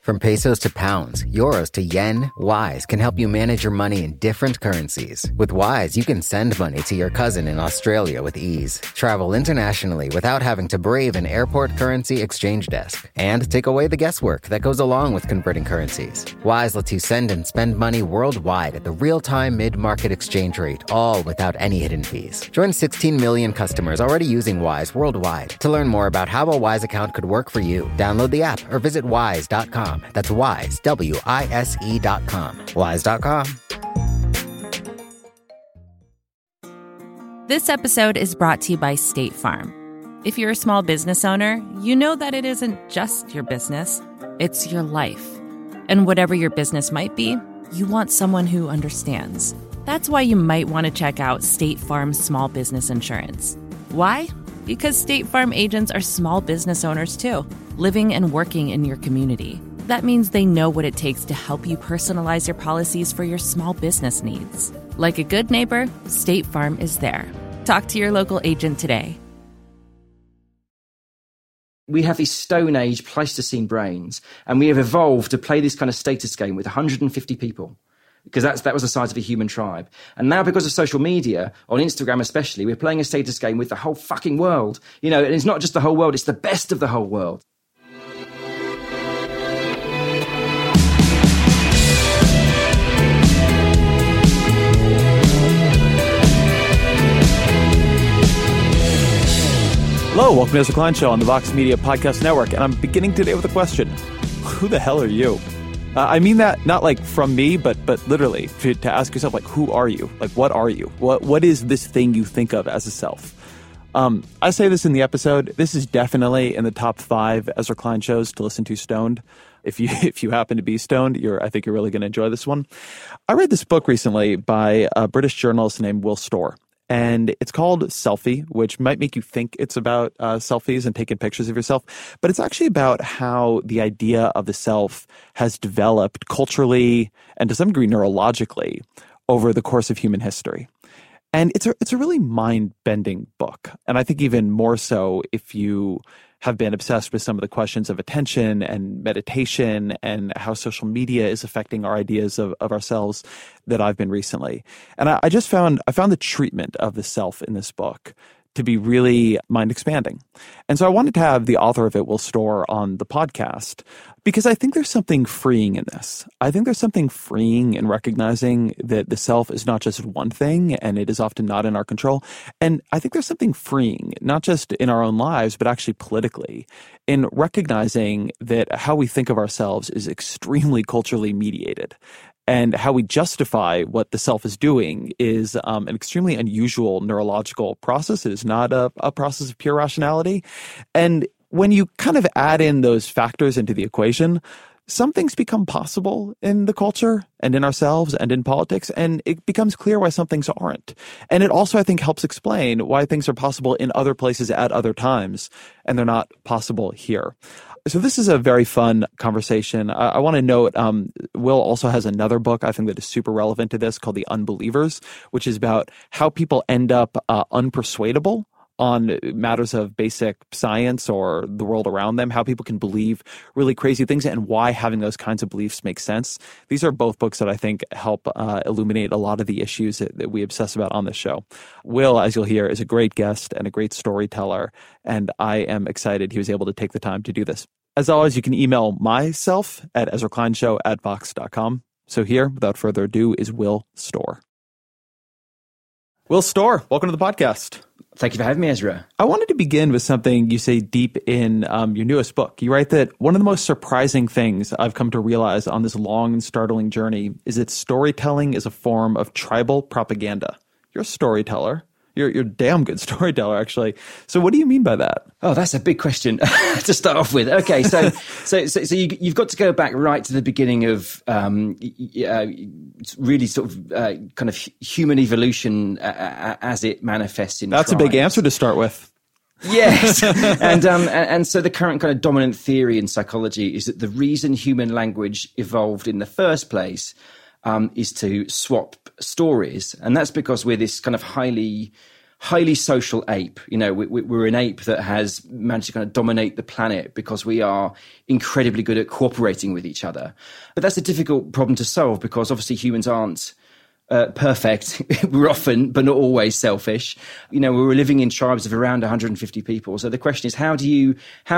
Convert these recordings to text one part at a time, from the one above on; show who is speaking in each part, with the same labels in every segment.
Speaker 1: From pesos to pounds, euros to yen, Wise can help you manage your money in different currencies. With Wise, you can send money to your cousin in Australia with ease, travel internationally without having to brave an airport currency exchange desk, and take away the guesswork that goes along with converting currencies. Wise lets you send and spend money worldwide at the real-time mid-market exchange rate, all without any hidden fees. Join 16 million customers already using Wise worldwide. To learn more about how a Wise account could work for you, download the app or visit wise.com. That's Wise, WISE.com. Wise.com.
Speaker 2: This episode is brought to you by State Farm. If you're a small business owner, you know that it isn't just your business, it's your life. And whatever your business might be, you want someone who understands. That's why you might want to check out State Farm's small business insurance. Why? Because State Farm agents are small business owners too, living and working in your community. That means they know what it takes to help you personalize your policies for your small business needs. Like a good neighbor, State Farm is there. Talk to your local agent today.
Speaker 3: We have these Stone Age Pleistocene brains, and we have evolved to play this kind of status game with 150 people, because that was the size of a human tribe. And now, because of social media, on Instagram especially, we're playing a status game with the whole fucking world. You know, and it's not just the whole world, it's the best of the whole world.
Speaker 4: Hello, welcome to Ezra Klein Show on the Vox Media Podcast Network, and I'm beginning today with a question. Who the hell are you? I mean that not like from me, but literally to ask yourself, like, who are you? Like, what are you? What is this thing you think of as a self? I say this in the episode. This is definitely in the top 5 Ezra Klein shows to listen to stoned. If you happen to be stoned, I think you're really going to enjoy this one. I read this book recently by a British journalist named Will Storr. And it's called Selfie, which might make you think it's about selfies and taking pictures of yourself. But it's actually about how the idea of the self has developed culturally and to some degree neurologically over the course of human history. And it's a really mind-bending book. And I think even more so if you have been obsessed with some of the questions of attention and meditation and how social media is affecting our ideas of ourselves that I've been recently. And I found the treatment of the self in this book to be really mind-expanding. And so I wanted to have the author of it, Will Storr, on the podcast because I think there's something freeing in this. I think there's something freeing in recognizing that the self is not just one thing and it is often not in our control. And I think there's something freeing, not just in our own lives, but actually politically, in recognizing that how we think of ourselves is extremely culturally mediated. And how we justify what the self is doing is an extremely unusual neurological process. It is not a process of pure rationality. And when you kind of add in those factors into the equation, some things become possible in the culture and in ourselves and in politics, and it becomes clear why some things aren't. And it also, I think, helps explain why things are possible in other places at other times, and they're not possible here. So this is a very fun conversation. I want to note, Will also has another book I think that is super relevant to this called The Unbelievers, which is about how people end up unpersuadable on matters of basic science or the world around them, how people can believe really crazy things and why having those kinds of beliefs make sense. These are both books that I think help illuminate a lot of the issues that we obsess about on this show. Will, as you'll hear, is a great guest and a great storyteller, and I am excited he was able to take the time to do this. As always, you can email myself at EzraKleinShow@Vox.com. So here, without further ado, is Will Storr. Will Storr, welcome to the podcast.
Speaker 3: Thank you for having me, Ezra.
Speaker 4: I wanted to begin with something you say deep in your newest book. You write that one of the most surprising things I've come to realize on this long and startling journey is that storytelling is a form of tribal propaganda. You're a storyteller. You're a damn good storyteller, actually. So what do you mean by that?
Speaker 3: Oh, that's a big question to start off with. Okay, so you've got to go back right to the beginning of really sort of kind of human evolution as it manifests in
Speaker 4: That's tribes. A big answer to start with.
Speaker 3: Yes, and so the current kind of dominant theory in psychology is that the reason human language evolved in the first place is to swap stories, and that's because we're this kind of highly highly social ape. We're an ape that has managed to kind of dominate the planet because we are incredibly good at cooperating with each other. But that's a difficult problem to solve because obviously humans aren't perfect. We're often, but not always, selfish. We're living in tribes of around 150 people. So the question is, how do you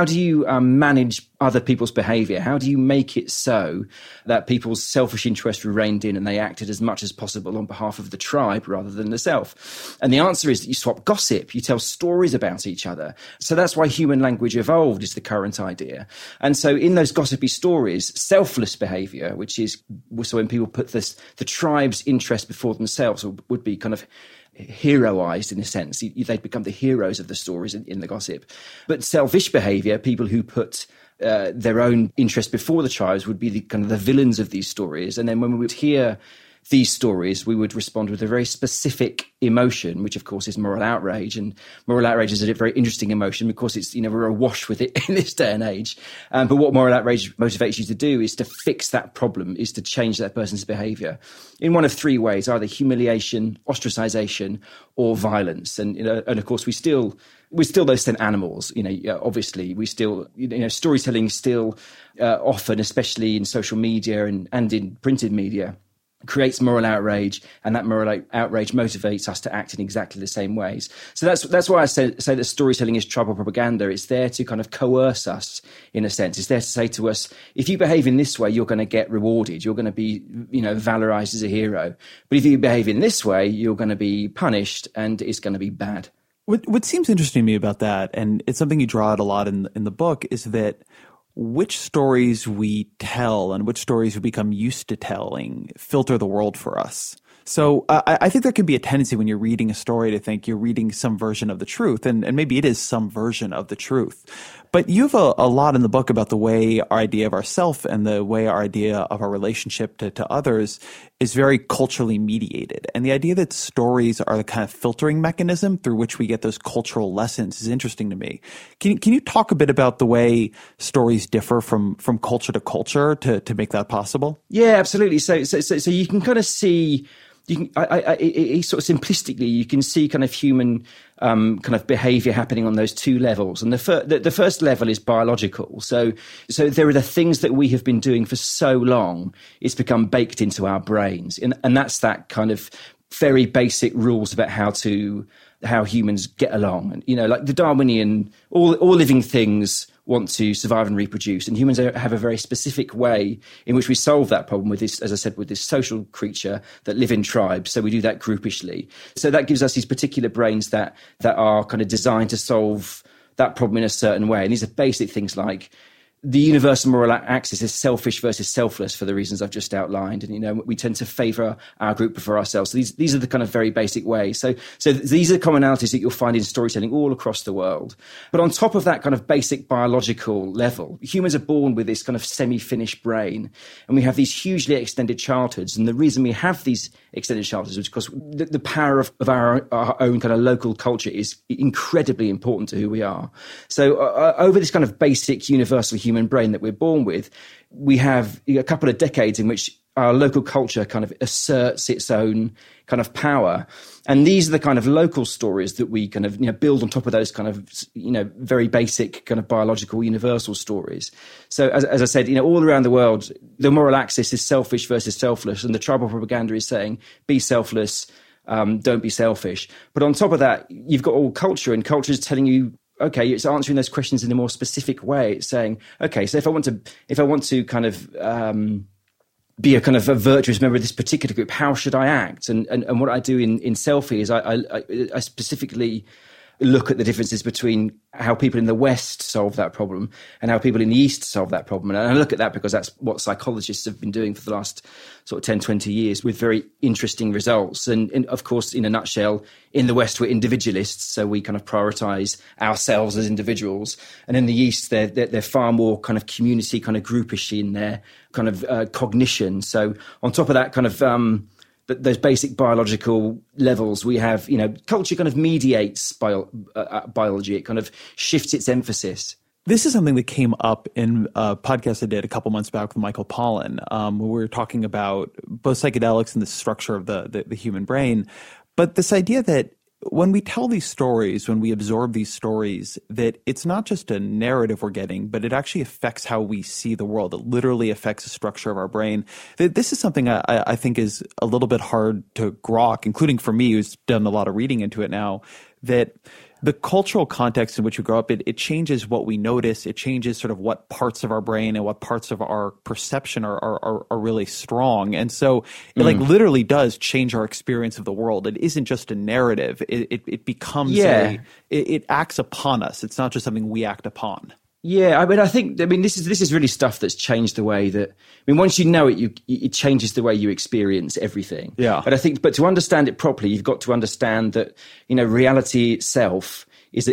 Speaker 3: manage other people's behavior? How do you make it so that people's selfish interests are reined in and they acted as much as possible on behalf of the tribe rather than the self? And the answer is that you swap gossip. You tell stories about each other. So that's why human language evolved, is the current idea. And so in those gossipy stories, selfless behavior, which is so when people put the tribe's interest before themselves, would be kind of heroized in a sense. They'd become the heroes of the stories in the gossip. But selfish behavior, people who put their own interest before the tribes, would be the kind of the villains of these stories. And then when we would hear these stories, we would respond with a very specific emotion, which of course is moral outrage. And moral outrage is a very interesting emotion because it's, we're awash with it in this day and age. But what moral outrage motivates you to do is to fix that problem, is to change that person's behavior in one of three ways: either humiliation, ostracization, or violence. And of course, we're still those same animals. Obviously, we still, storytelling still often, especially in social media and in printed media, creates moral outrage, and that moral outrage motivates us to act in exactly the same ways. So that's why I say that storytelling is tribal propaganda. It's there to kind of coerce us, in a sense. It's there to say to us, if you behave in this way, you're going to get rewarded. You're going to be, valorized as a hero. But if you behave in this way, you're going to be punished, and it's going to be bad.
Speaker 4: What seems interesting to me about that, and it's something you draw out a lot in the book, is that which stories we tell and which stories we become used to telling filter the world for us. So I think there can be a tendency when you're reading a story to think you're reading some version of the truth, and maybe it is some version of the truth. But you have a lot in the book about the way our idea of ourself and the way our idea of our relationship to others is very culturally mediated. And the idea that stories are the kind of filtering mechanism through which we get those cultural lessons is interesting to me. Can you talk a bit about the way stories differ from culture to culture to make that possible?
Speaker 3: Yeah, absolutely. So you can kind of see, sort of simplistically, you can see kind of human kind of behavior happening on those two levels. And the first level is biological. So there are the things that we have been doing for so long, it's become baked into our brains. And that's that kind of very basic rules about how humans get along. And, like the Darwinian, all living things want to survive and reproduce. And humans have a very specific way in which we solve that problem with this, as I said, with this social creature that live in tribes. So we do that groupishly. So that gives us these particular brains that are kind of designed to solve that problem in a certain way. And these are basic things like the universal moral axis is selfish versus selfless for the reasons I've just outlined. And, we tend to favor our group before ourselves. So these are the kind of very basic ways. So these are commonalities that you'll find in storytelling all across the world. But on top of that kind of basic biological level, humans are born with this kind of semi-finished brain. And we have these hugely extended childhoods. And the reason we have these extended childhoods is because the power of our own kind of local culture is incredibly important to who we are. So over this kind of basic universal human brain that we're born with, we have a couple of decades in which our local culture kind of asserts its own kind of power. And these are the kind of local stories that we kind of, build on top of those kind of, very basic kind of biological universal stories. So as I said, all around the world, the moral axis is selfish versus selfless. And the tribal propaganda is saying, be selfless, don't be selfish. But on top of that, you've got all culture, and culture is telling you, okay, it's answering those questions in a more specific way. It's saying, okay, so if I want to kind of be a kind of a virtuous member of this particular group, how should I act? And what I do in Selfie is I specifically look at the differences between how people in the West solve that problem and how people in the East solve that problem. And I look at that because that's what psychologists have been doing for the last sort of 10, 20 years with very interesting results. And of course, in a nutshell, in the West, we're individualists. So we kind of prioritize ourselves as individuals. And in the East, they're far more kind of community, kind of groupish in their kind of cognition. So on top of that kind of those basic biological levels, we have, culture kind of mediates biology. It kind of shifts its emphasis.
Speaker 4: This is something that came up in a podcast I did a couple months back with Michael Pollan, where we were talking about both psychedelics and the structure of the human brain. But this idea that when we tell these stories, when we absorb these stories, that it's not just a narrative we're getting, but it actually affects how we see the world. It literally affects the structure of our brain. This is something I think is a little bit hard to grok, including for me, who's done a lot of reading into it now, that the cultural context in which we grow up, it changes what we notice. It changes sort of what parts of our brain and what parts of our perception are really strong. And so it like literally does change our experience of the world. It isn't just a narrative. It becomes it acts upon us. It's not just something we act upon.
Speaker 3: Yeah, I mean, this is really stuff that's changed the way that, once you know it, it changes the way you experience everything.
Speaker 4: Yeah.
Speaker 3: But to understand it properly, you've got to understand that, reality itself is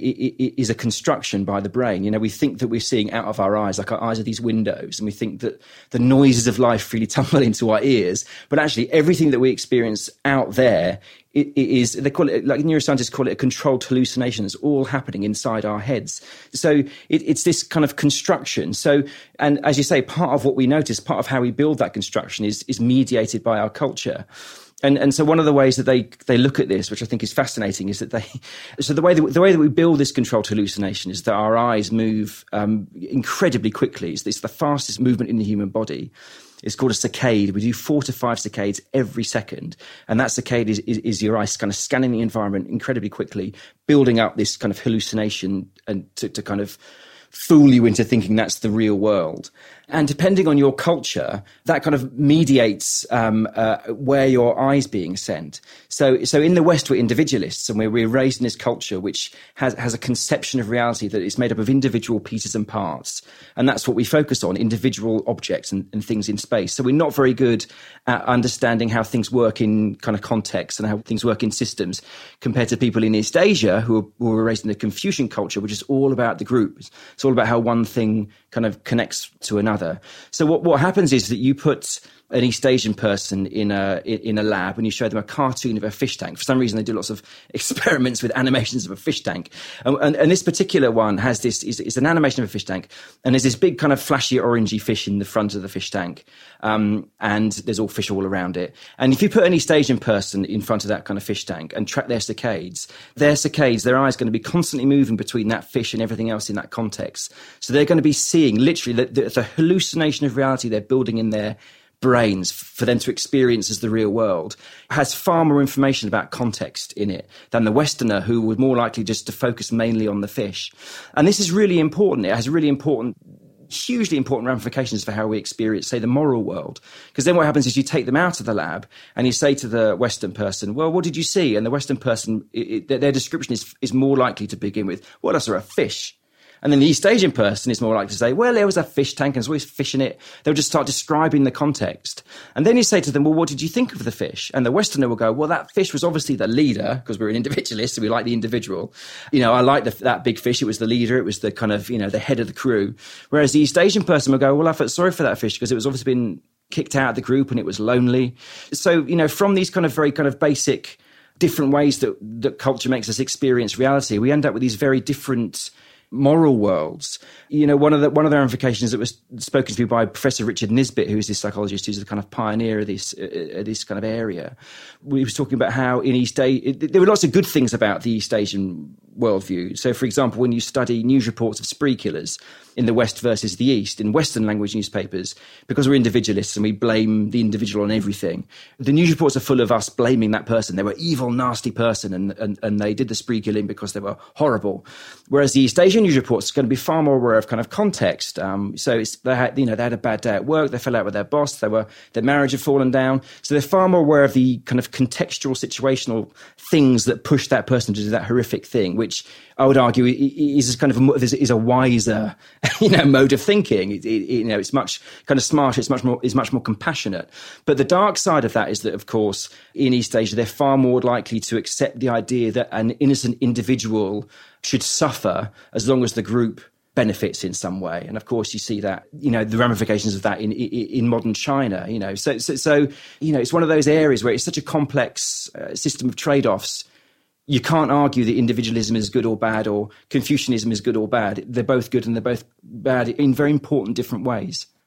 Speaker 3: a construction by the brain. We think that we're seeing out of our eyes, like our eyes are these windows, and we think that the noises of life really tumble into our ears. But actually, everything that we experience out there it is, they call it, like neuroscientists call it, a controlled hallucination. It's all happening inside our heads. So it's this kind of construction. So, and as you say, part of what we notice, part of how we build that construction is mediated by our culture. And so one of the ways that they look at this, which I think is fascinating, is that the way that we build this controlled hallucination is that our eyes move incredibly quickly. It's the fastest movement in the human body. It's called a saccade. We do 4 to 5 saccades every second. And that saccade is your eyes kind of scanning the environment incredibly quickly, building up this kind of hallucination and to kind of fool you into thinking that's the real world. And depending on your culture, that kind of mediates where your eye's being sent. So in the West, we're individualists, and we're raised in this culture which has a conception of reality that is made up of individual pieces and parts. And that's what we focus on, individual objects and things in space. So we're not very good at understanding how things work in kind of context and how things work in systems compared to people in East Asia who were raised in the Confucian culture, which is all about the group. It's all about how one thing kind of connects to another. So what happens is that you put an East Asian person in a lab and you show them a cartoon of a fish tank. For some reason, they do lots of experiments with animations of a fish tank. And this particular one has this, is an animation of a fish tank. And there's this big kind of flashy orangey fish in the front of the fish tank. And there's all fish all around it. And if you put an East Asian person in front of that kind of fish tank and track their saccades, their eyes are going to be constantly moving between that fish and everything else in that context. So they're going to be seeing literally the hallucination of reality they're building in their brains for them to experience as the real world has far more information about context in it than the Westerner, who would more likely just to focus mainly on the fish. And this is really important. It has really important, hugely important ramifications for how we experience, say, the moral world. Because then what happens is you take them out of the lab and you say to the Western person, well, what did you see? And the Western person, their description is more likely to begin with, well, I saw a fish. And then the East Asian person is more likely to say, well, there was a fish tank and there's always fish in it. They'll just start describing the context. And then you say to them, well, what did you think of the fish? And the Westerner will go, well, that fish was obviously the leader, because we're an individualist, so we like the individual. I like that big fish. It was the leader. It was the kind of, the head of the crew. Whereas the East Asian person will go, well, I felt sorry for that fish because it was obviously been kicked out of the group and it was lonely. So, from these kind of very kind of basic different ways that culture makes us experience reality, we end up with these very different moral worlds. One of the ramifications that was spoken to by Professor Richard Nisbet, who is this psychologist who's the kind of pioneer of this kind of area. We was talking about how in East Asia, there were lots of good things about the East Asian worldview. So, for example, when you study news reports of spree killers in the West versus the East, in Western language newspapers, because we're individualists and we blame the individual on everything, the news reports are full of us blaming that person. They were evil, nasty person and they did the spree killing because they were horrible. Whereas the East Asian news reports are going to be far more aware of kind of context. So they had a bad day at work, they fell out with their boss, their marriage had fallen down. So they're far more aware of the kind of contextual, situational things that push that person to do that horrific thing, which I would argue is kind of is a wiser, mode of thinking. It's much kind of smarter. It's much more compassionate. But the dark side of that is that, of course, in East Asia, they're far more likely to accept the idea that an innocent individual should suffer as long as the group benefits in some way. And of course, you see that, the ramifications of that in modern China. So it's one of those areas where it's such a complex system of trade-offs. You can't argue that individualism is good or bad, or Confucianism is good or bad. They're both good and they're both bad in very important different ways.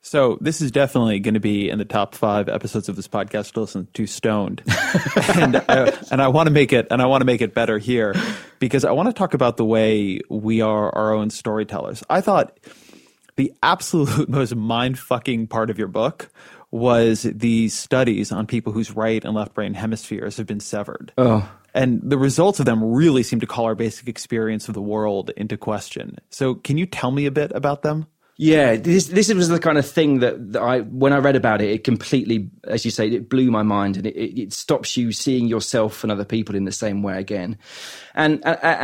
Speaker 4: So this is definitely going to be in the top 5 episodes of this podcast to listen to stoned, and I want to make it better here because I want to talk about the way we are our own storytellers. I thought the absolute most mind-fucking part of your book was these studies on people whose right and left brain hemispheres have been severed.
Speaker 3: Oh.
Speaker 4: And the results of them really seem to call our basic experience of the world into question. So can you tell me a bit about them?
Speaker 3: Yeah, this was the kind of thing that I, when I read about it, it completely, as you say, it blew my mind, and it stops you seeing yourself and other people in the same way again. And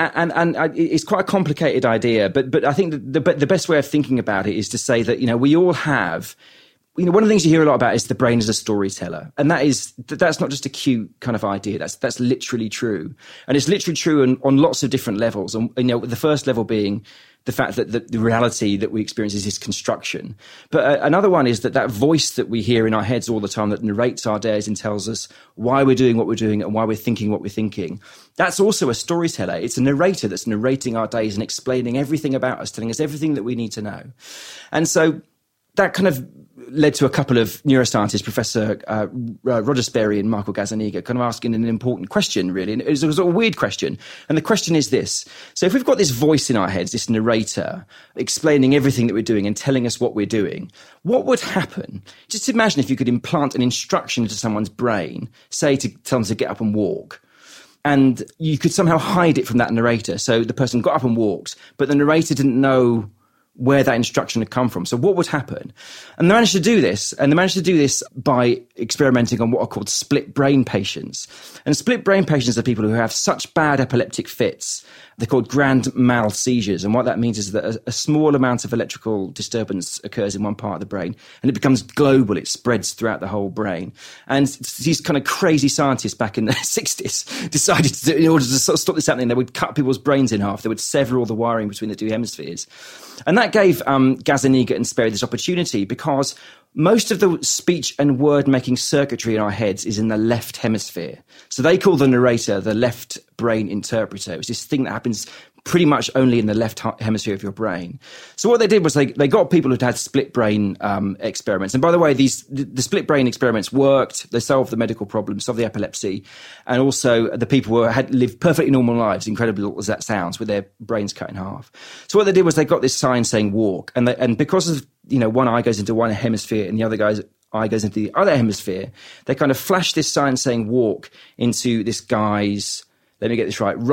Speaker 3: it's quite a complicated idea, but I think the best way of thinking about it is to say that, we all have, one of the things you hear a lot about is the brain as a storyteller. And that's not just a cute kind of idea. That's literally true. And it's literally true on lots of different levels. And, the first level being the fact that the reality that we experience is this construction. But another one is that voice that we hear in our heads all the time that narrates our days and tells us why we're doing what we're doing and why we're thinking what we're thinking. That's also a storyteller. It's a narrator that's narrating our days and explaining everything about us, telling us everything that we need to know. And so that kind of led to a couple of neuroscientists, Professor Roger Sperry and Michael Gazzaniga, kind of asking an important question, really. And it was a weird question. And the question is this. So if we've got this voice in our heads, this narrator, explaining everything that we're doing and telling us what we're doing, what would happen? Just imagine if you could implant an instruction into someone's brain, say to tell them to get up and walk. And you could somehow hide it from that narrator. So the person got up and walked, but the narrator didn't know where that instruction had come from. So what would happen? And they managed to do this. And they managed to do this by experimenting on what are called split brain patients. And split brain patients are people who have such bad epileptic fits. They're called grand mal seizures. And what that means is that a small amount of electrical disturbance occurs in one part of the brain and it becomes global. It spreads throughout the whole brain. And these kind of crazy scientists back in the 60s decided to, in order to sort of stop this happening, they would cut people's brains in half. They would sever all the wiring between the two hemispheres. And that gave Gazzaniga and Sperry this opportunity because most of the speech and word-making circuitry in our heads is in the left hemisphere. So they call the narrator the left brain interpreter. It's this thing that happens pretty much only in the left hemisphere of your brain. So what they did was they got people who'd had split brain experiments. And by the way, the split brain experiments worked. They solved the medical problems, solved the epilepsy. And also the people who had lived perfectly normal lives, incredible as that sounds, with their brains cut in half. So what they did was they got this sign saying walk. And because of, one eye goes into one hemisphere and the other eye goes into the other hemisphere, they kind of flashed this sign saying walk into this guy's, let me get this right,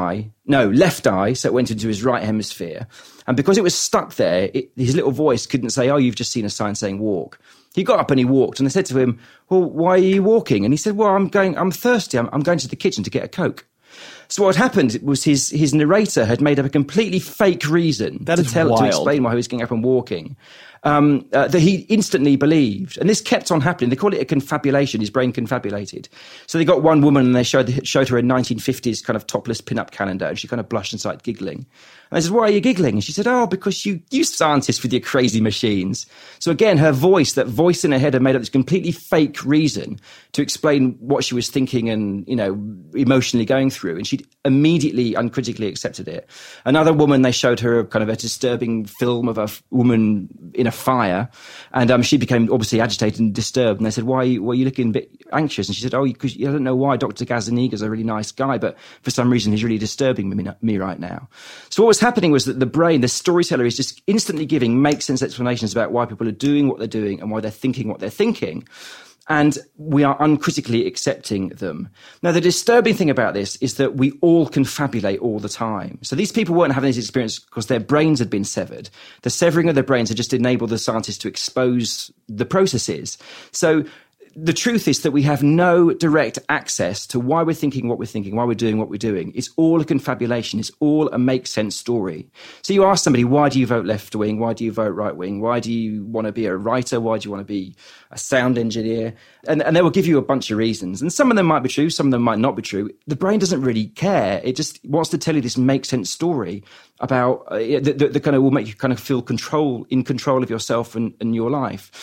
Speaker 3: left eye, so it went into his right hemisphere. And because it was stuck there, his little voice couldn't say, oh, you've just seen a sign saying walk. He got up and he walked, and they said to him, well, why are you walking? And he said, well, I'm thirsty, I'm going to the kitchen to get a Coke. So what happened was his narrator had made up a completely fake reason to explain why he was getting up and walking. That he instantly believed. And this kept on happening. They call it a confabulation. His brain confabulated. So they got one woman and they showed her a 1950s kind of topless pin-up calendar, and she kind of blushed and started giggling. And they said, why are you giggling? And she said, oh, because you scientists with your crazy machines. So again, that voice in her head had made up this completely fake reason to explain what she was thinking and, emotionally going through. And she immediately, uncritically accepted it. Another woman, they showed her kind of a disturbing film of a woman in a fire, and she became obviously agitated and disturbed. And they said, why are you looking a bit anxious? And she said, oh, because I don't know why. Dr. Gazzaniga's a really nice guy, but for some reason he's really disturbing me right now. So what was happening was that the brain, the storyteller, is just instantly giving make sense explanations about why people are doing what they're doing and why they're thinking what they're thinking. And we are uncritically accepting them. Now, the disturbing thing about this is that we all confabulate all the time. So these people weren't having this experience because their brains had been severed. The severing of their brains had just enabled the scientists to expose the processes. So the truth is that we have no direct access to why we're thinking what we're thinking, why we're doing what we're doing. It's all a confabulation. It's all a make sense story. So you ask somebody, why do you vote left wing? Why do you vote right wing? Why do you want to be a writer? Why do you want to be a sound engineer? And they will give you a bunch of reasons. And some of them might be true. Some of them might not be true. The brain doesn't really care. It just wants to tell you this make sense story about the kind of will make you kind of feel in control of yourself and your life.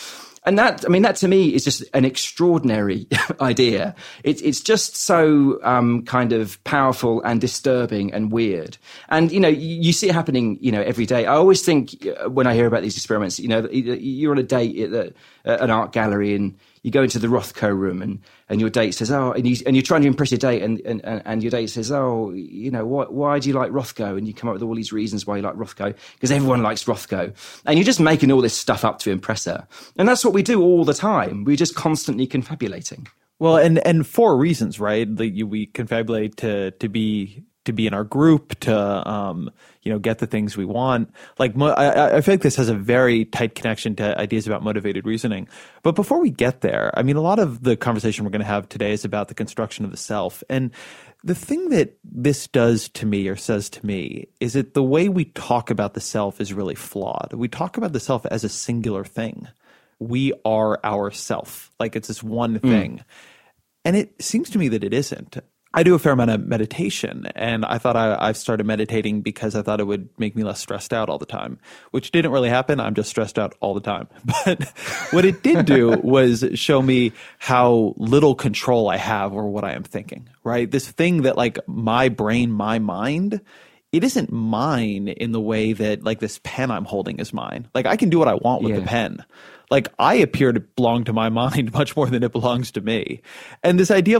Speaker 3: And that to me is just an extraordinary idea. It's just so kind of powerful and disturbing and weird. And, you see it happening, every day. I always think when I hear about these experiments, you're on a date at an art gallery and you go into the Rothko room and your date says, and you're trying to impress your date and your date says, why do you like Rothko? And you come up with all these reasons why you like Rothko, because everyone likes Rothko. And you're just making all this stuff up to impress her. And that's what we do all the time. We're just constantly confabulating.
Speaker 4: Well, and for reasons, right? We confabulate to be in our group, to get the things we want. Like, I feel like this has a very tight connection to ideas about motivated reasoning. But before we get there, I mean, a lot of the conversation we're going to have today is about the construction of the self. And the thing that this does to me, or says to me, is that the way we talk about the self is really flawed. We talk about the self as a singular thing. We are our self. Like, it's this one thing. And it seems to me that it isn't. I do a fair amount of meditation, and I thought I started meditating because I thought it would make me less stressed out all the time, which didn't really happen. I'm just stressed out all the time. But what it did do was show me how little control I have over what I am thinking, right? This thing that, like, my brain, my mind, it isn't mine in the way that, like, this pen I'm holding is mine. Like, I can do what I want with the pen. Like, I appear to belong to my mind much more than it belongs to me. And this idea of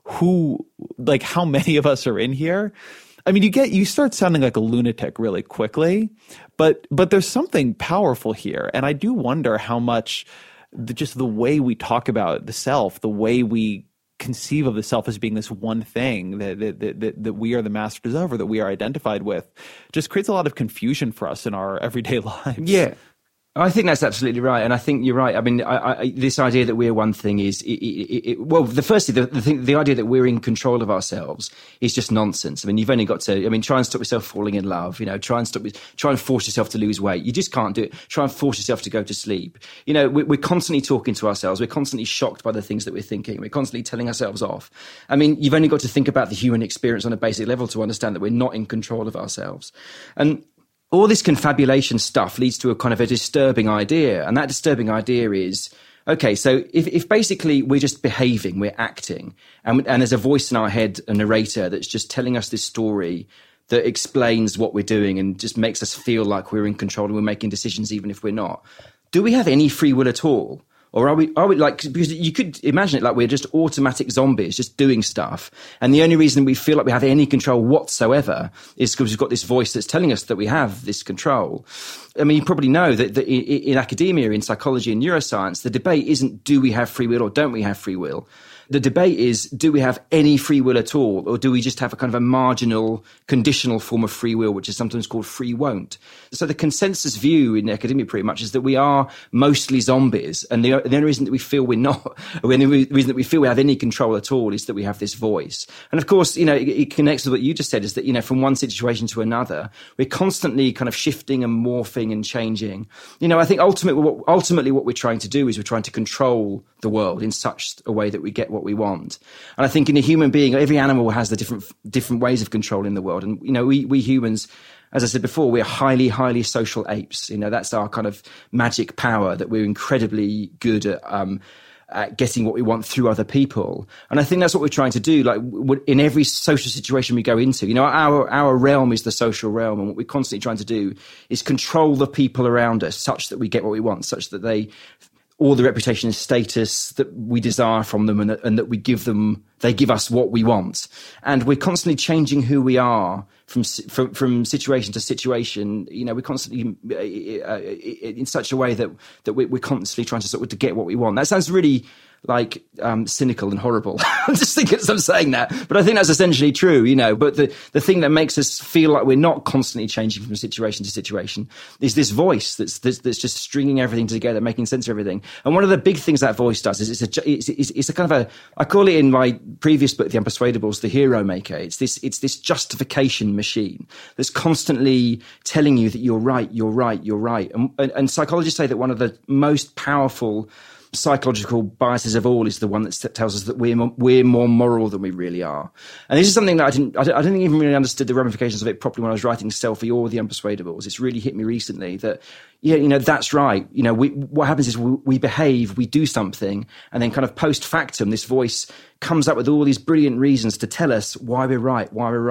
Speaker 4: how many of us are in here, I mean, you start sounding like a lunatic really quickly, but there's something powerful here. And I do wonder how much just the way we talk about the self, the way we conceive of the self as being this one thing that we are the masters of, or that we are identified with, just creates a lot of confusion for us in our everyday lives.
Speaker 3: Yeah. I think that's absolutely right, and I think you're right. I mean, this idea that we're one thing is, the idea that we're in control of ourselves is just nonsense. I mean, you've only got to, try and stop yourself falling in love. Try and force yourself to lose weight. You just can't do it. Try and force yourself to go to sleep. We're constantly talking to ourselves. We're constantly shocked by the things that we're thinking. We're constantly telling ourselves off. I mean, you've only got to think about the human experience on a basic level to understand that we're not in control of ourselves. And all this confabulation stuff leads to a kind of a disturbing idea. And that disturbing idea is, okay, so if basically we're just behaving, we're acting, and there's a voice in our head, a narrator, that's just telling us this story that explains what we're doing and just makes us feel like we're in control and we're making decisions even if we're not. Do we have any free will at all? Or are we like, because you could imagine it like we're just automatic zombies, just doing stuff. And the only reason we feel like we have any control whatsoever is because we've got this voice that's telling us that we have this control. I mean, you probably know that in academia, in psychology and neuroscience, the debate isn't do we have free will or don't we have free will? The debate is, do we have any free will at all? Or do we just have a kind of a marginal, conditional form of free will, which is sometimes called free won't? So the consensus view in academia pretty much is that we are mostly zombies. And the only reason that we feel we're not, or the only reason that we feel we have any control at all is that we have this voice. And of course, it connects with what you just said, is that, from one situation to another, we're constantly kind of shifting and morphing and changing. I think ultimately what we're trying to do is we're trying to control the world in such a way that we get what we want. And I think in a human being, every animal has the different ways of controlling the world. And, we humans, as I said before, we're highly, highly social apes. That's our kind of magic power, that we're incredibly good at getting what we want through other people. And I think that's what we're trying to do. Like, in every social situation we go into, our realm is the social realm. And what we're constantly trying to do is control the people around us such that we get what we want, such that all the reputation and status that we desire from them, and that they give us what we want. And we're constantly changing who we are from situation to situation. We're constantly in such a way that we're constantly trying to sort of to get what we want. That sounds really like cynical and horrible. I'm just thinking as I'm saying that, but I think that's essentially true, But the thing that makes us feel like we're not constantly changing from situation to situation is this voice that's just stringing everything together, making sense of everything. And one of the big things that voice does is it's a kind of I call it in my previous book, The Unpersuadables, the hero maker. It's this justification machine that's constantly telling you that you're right. And psychologists say that one of the most powerful psychological biases of all is the one that tells us that we're more moral than we really are. And this is something that I didn't even really understood the ramifications of it properly when I was writing Selfie or The Unpersuadables. It's really hit me recently that, yeah, that's right. What happens is we behave, we do something, and then kind of post factum, this voice comes up with all these brilliant reasons to tell us why we're right.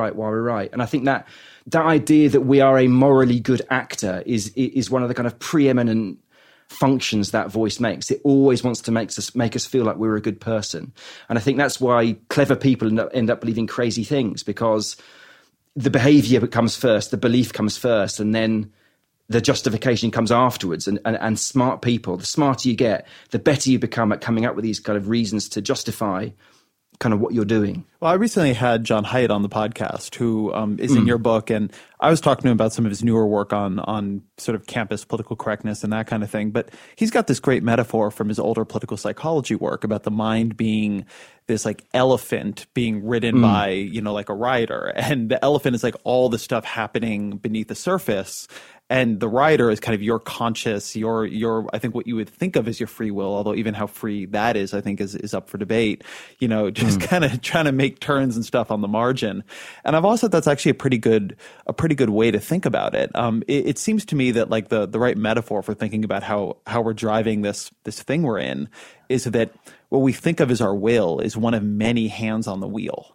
Speaker 3: And I think that idea that we are a morally good actor is one of the kind of preeminent functions that voice makes. It always wants to make us feel like we're a good person. And I think that's why clever people end up believing crazy things, because the behavior comes first, the belief comes first, and then the justification comes afterwards. And smart people, the smarter you get, the better you become at coming up with these kind of reasons to justify kind of what you're doing.
Speaker 4: Well, I recently had John Haidt on the podcast, who is in your book, and I was talking to him about some of his newer work on sort of campus political correctness and that kind of thing. But he's got this great metaphor from his older political psychology work about the mind being this like elephant being ridden by, like a rider, and the elephant is like all the stuff happening beneath the surface. And the rider is kind of your conscious, your I think what you would think of as your free will, although even how free that is, I think is up for debate, just kind of trying to make turns and stuff on the margin. And I've also, that's actually a pretty good way to think about it. It seems to me that like the right metaphor for thinking about how we're driving this thing we're in is that what we think of as our will is one of many hands on the wheel.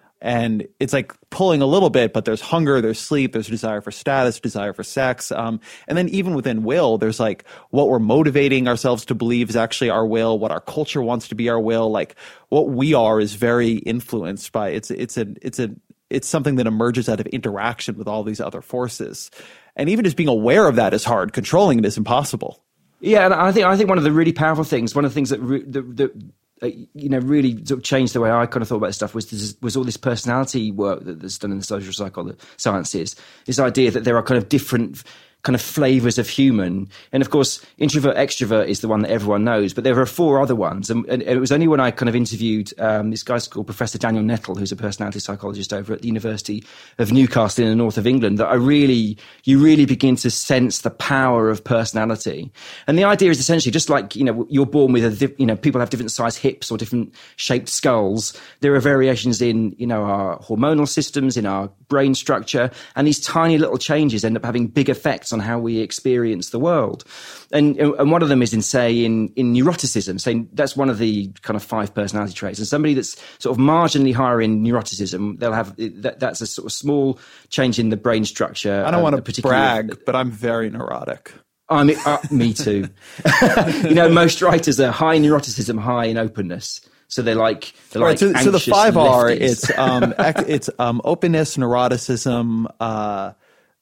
Speaker 4: And it's like pulling a little bit, but there's hunger, there's sleep, there's desire for status, desire for sex. And then even within will, there's like what we're motivating ourselves to believe is actually our will, what our culture wants to be our will. Like what we are is very influenced by it's something that emerges out of interaction with all these other forces. And even just being aware of that is hard. Controlling it is impossible.
Speaker 3: Yeah, and I think one of the really powerful things, one of the things that really sort of changed the way I kind of thought about this stuff was all this personality work that's done in the social psychology sciences. This idea that there are kind of different kind of flavors of human. And of course, introvert, extrovert is the one that everyone knows, but there are 4 other ones. And it was only when I kind of interviewed this guy called Professor Daniel Nettle, who's a personality psychologist over at the University of Newcastle in the north of England, that you really begin to sense the power of personality. And the idea is essentially just like, you're born with people have different size hips or different shaped skulls. There are variations in, our hormonal systems, in our brain structure, and these tiny little changes end up having big effects on how we experience the world. And one of them is in neuroticism. Saying that's one of the kind of 5 personality traits. And somebody that's sort of marginally higher in neuroticism, they'll have that's a sort of small change in the brain structure.
Speaker 4: I don't want to brag, but I'm very neurotic.
Speaker 3: Me too. Most writers are high neuroticism, high in openness. So they're like
Speaker 4: right, so the 5 are
Speaker 3: lefties.
Speaker 4: it's openness, neuroticism.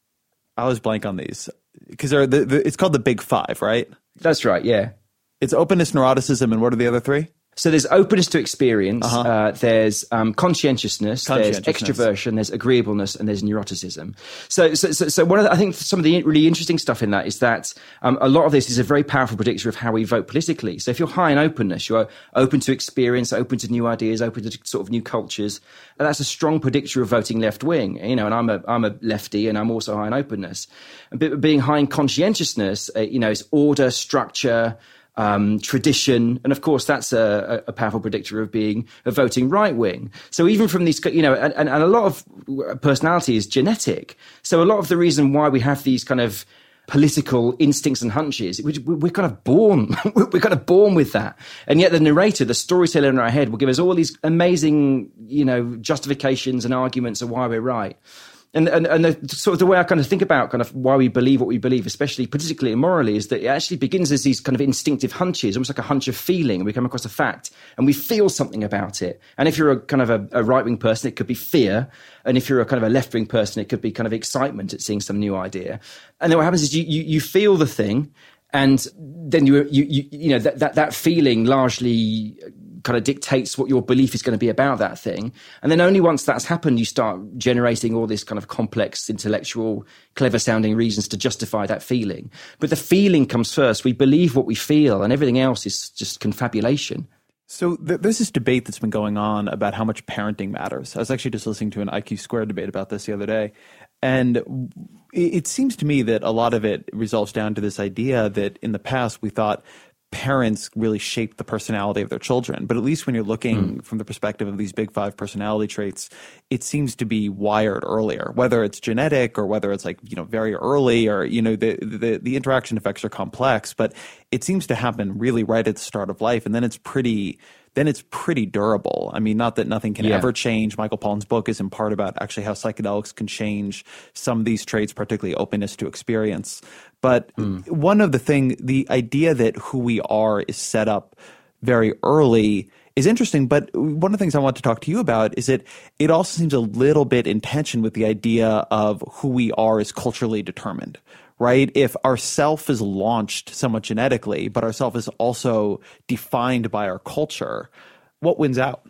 Speaker 4: I was blank on these because it's called the Big 5, right?
Speaker 3: That's right. Yeah.
Speaker 4: It's openness, neuroticism, and what are the other 3?
Speaker 3: So there's openness to experience, there's conscientiousness, there's extroversion, there's agreeableness, and there's neuroticism. So one of I think some of the really interesting stuff in that is that a lot of this is a very powerful predictor of how we vote politically. So if you're high in openness, you're open to experience, open to new ideas, open to sort of new cultures, and that's a strong predictor of voting left wing. And I'm a lefty, and I'm also high in openness. But being high in conscientiousness, is order, structure, tradition, and of course that's a powerful predictor of voting right wing. So even from these, and a lot of personality is genetic. So a lot of the reason why we have these kind of political instincts and hunches, we're kind of born, with that. And yet the narrator, the storyteller in our head, will give us all these amazing, justifications and arguments of why we're right. And the sort of the way I kind of think about kind of why we believe what we believe, especially politically and morally, is that it actually begins as these kind of instinctive hunches, almost like a hunch of feeling. We come across a fact and we feel something about it. And if you're a kind of a right-wing person, it could be fear. And if you're a kind of a left-wing person, it could be kind of excitement at seeing some new idea. And then what happens is you feel the thing, and then that feeling largely kind of dictates what your belief is going to be about that thing. And then only once that's happened, you start generating all this kind of complex, intellectual, clever sounding reasons to justify that feeling. But the feeling comes first. We believe what we feel, and everything else is just confabulation.
Speaker 4: So there's this debate that's been going on about how much parenting matters. I was actually just listening to an IQ Squared debate about this the other day. And it seems to me that a lot of it resolves down to this idea that in the past we thought parents really shape the personality of their children. But at least when you're looking from the perspective of these big 5 personality traits, it seems to be wired earlier, whether it's genetic or whether it's like, very early or, the interaction effects are complex, but it seems to happen really right at the start of life. And then it's pretty durable. I mean, not that nothing can ever change. Michael Pollan's book is in part about actually how psychedelics can change some of these traits, particularly openness to experience. But one of the idea that who we are is set up very early is interesting. But one of the things I want to talk to you about is that it also seems a little bit in tension with the idea of who we are is culturally determined. Right? If our self is launched somewhat genetically, but our self is also defined by our culture, what wins out?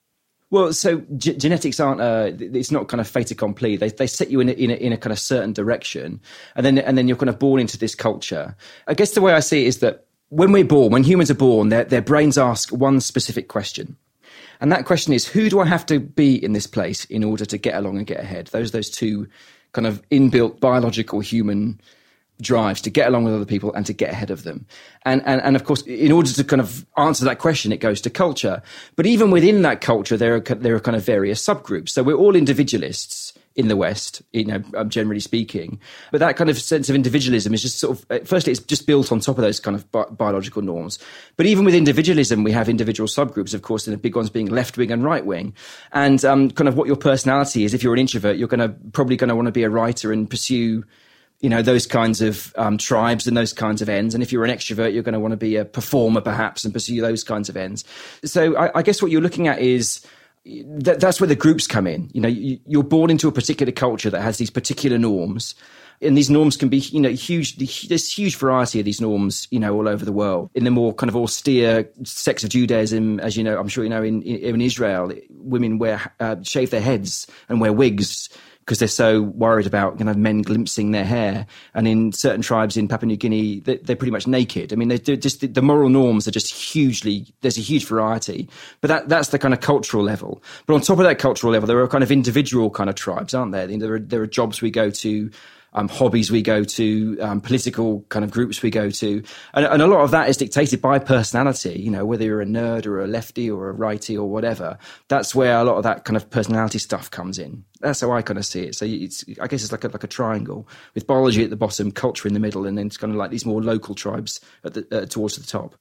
Speaker 3: Well, so genetics aren't it's not kind of fait accompli. They set you in a kind of certain direction, and then you're kind of born into this culture. I guess the way I see it is that when humans are born, their brains ask one specific question. And that question is, who do I have to be in this place in order to get along and get ahead? Those two kind of inbuilt biological human drives to get along with other people and to get ahead of them. And of course, in order to kind of answer that question, it goes to culture. But even within that culture, there are kind of various subgroups. So we're all individualists in the West, generally speaking. But that kind of sense of individualism is just sort of, firstly, it's just built on top of those kind of biological norms. But even with individualism, we have individual subgroups, of course, and the big ones being left wing and right wing. And kind of what your personality is, if you're an introvert, you're probably going to want to be a writer and pursue those kinds of tribes and those kinds of ends. And if you're an extrovert, you're going to want to be a performer, perhaps, and pursue those kinds of ends. So I guess what you're looking at is that's where the groups come in. You're born into a particular culture that has these particular norms. And these norms can be, huge. There's huge variety of these norms, all over the world. In the more kind of austere sects of Judaism, as you know, I'm sure in Israel, women shave their heads and wear wigs, because they're so worried about men glimpsing their hair. And in certain tribes in Papua New Guinea, they're pretty much naked. I mean, they're just the moral norms are just there's a huge variety. But that's the kind of cultural level. But on top of that cultural level, there are kind of individual kind of tribes, aren't there? There are jobs we go to, hobbies we go to, political kind of groups we go to. And a lot of that is dictated by personality, whether you're a nerd or a lefty or a righty or whatever. That's where a lot of that kind of personality stuff comes in. That's how I kind of see it. So I guess it's like a triangle with biology at the bottom, culture in the middle, and then it's kind of like these more local tribes towards the top.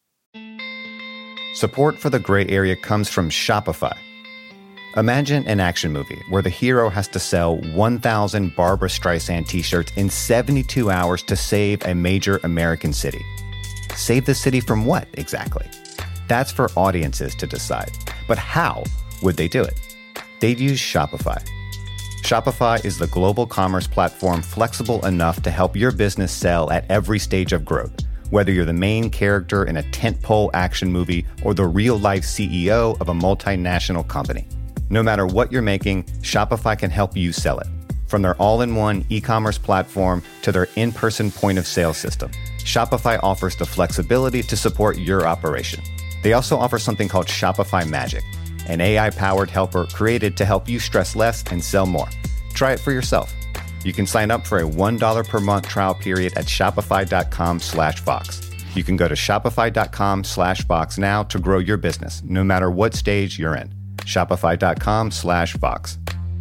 Speaker 5: Support for The Gray Area comes from Shopify. Imagine an action movie where the hero has to sell 1,000 Barbra Streisand t-shirts in 72 hours to save a major American city. Save the city from what, exactly? That's for audiences to decide. But how would they do it? They'd use Shopify. Shopify is the global commerce platform flexible enough to help your business sell at every stage of growth. Whether you're the main character in a tentpole action movie or the real-life CEO of a multinational company. No matter what you're making, Shopify can help you sell it. From their all-in-one e-commerce platform to their in-person point-of-sale system, Shopify offers the flexibility to support your operation. They also offer something called Shopify Magic, an AI-powered helper created to help you stress less and sell more. Try it for yourself. You can sign up for a $1 per month trial period at shopify.com/Vox. You can go to shopify.com/Vox now to grow your business, no matter what stage you're in. Shopify.com/Vox.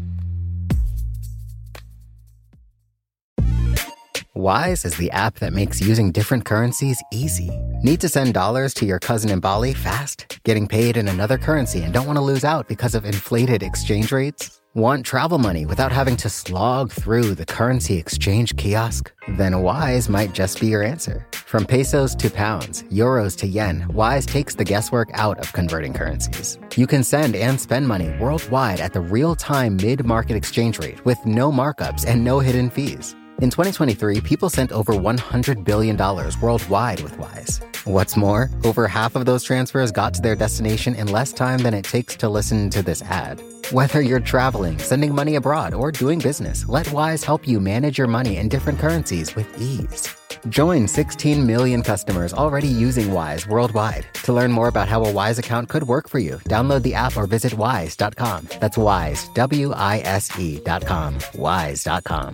Speaker 1: Wise is the app that makes using different currencies easy. Need to send dollars to your cousin in Bali fast? Getting paid in another currency and don't want to lose out because of inflated exchange rates? Want travel money without having to slog through the currency exchange kiosk? Then Wise might just be your answer. From pesos to pounds, euros to yen, Wise takes the guesswork out of converting currencies. You can send and spend money worldwide at the real-time mid-market exchange rate with no markups and no hidden fees. In 2023, people sent over $100 billion worldwide with Wise. What's more, over half of those transfers got to their destination in less time than it takes to listen to this ad. Whether you're traveling, sending money abroad, or doing business, let Wise help you manage your money in different currencies with ease. Join 16 million customers already using Wise worldwide. To learn more about how a Wise account could work for you, download the app or visit wise.com. That's Wise, WISE.com. Wise.com.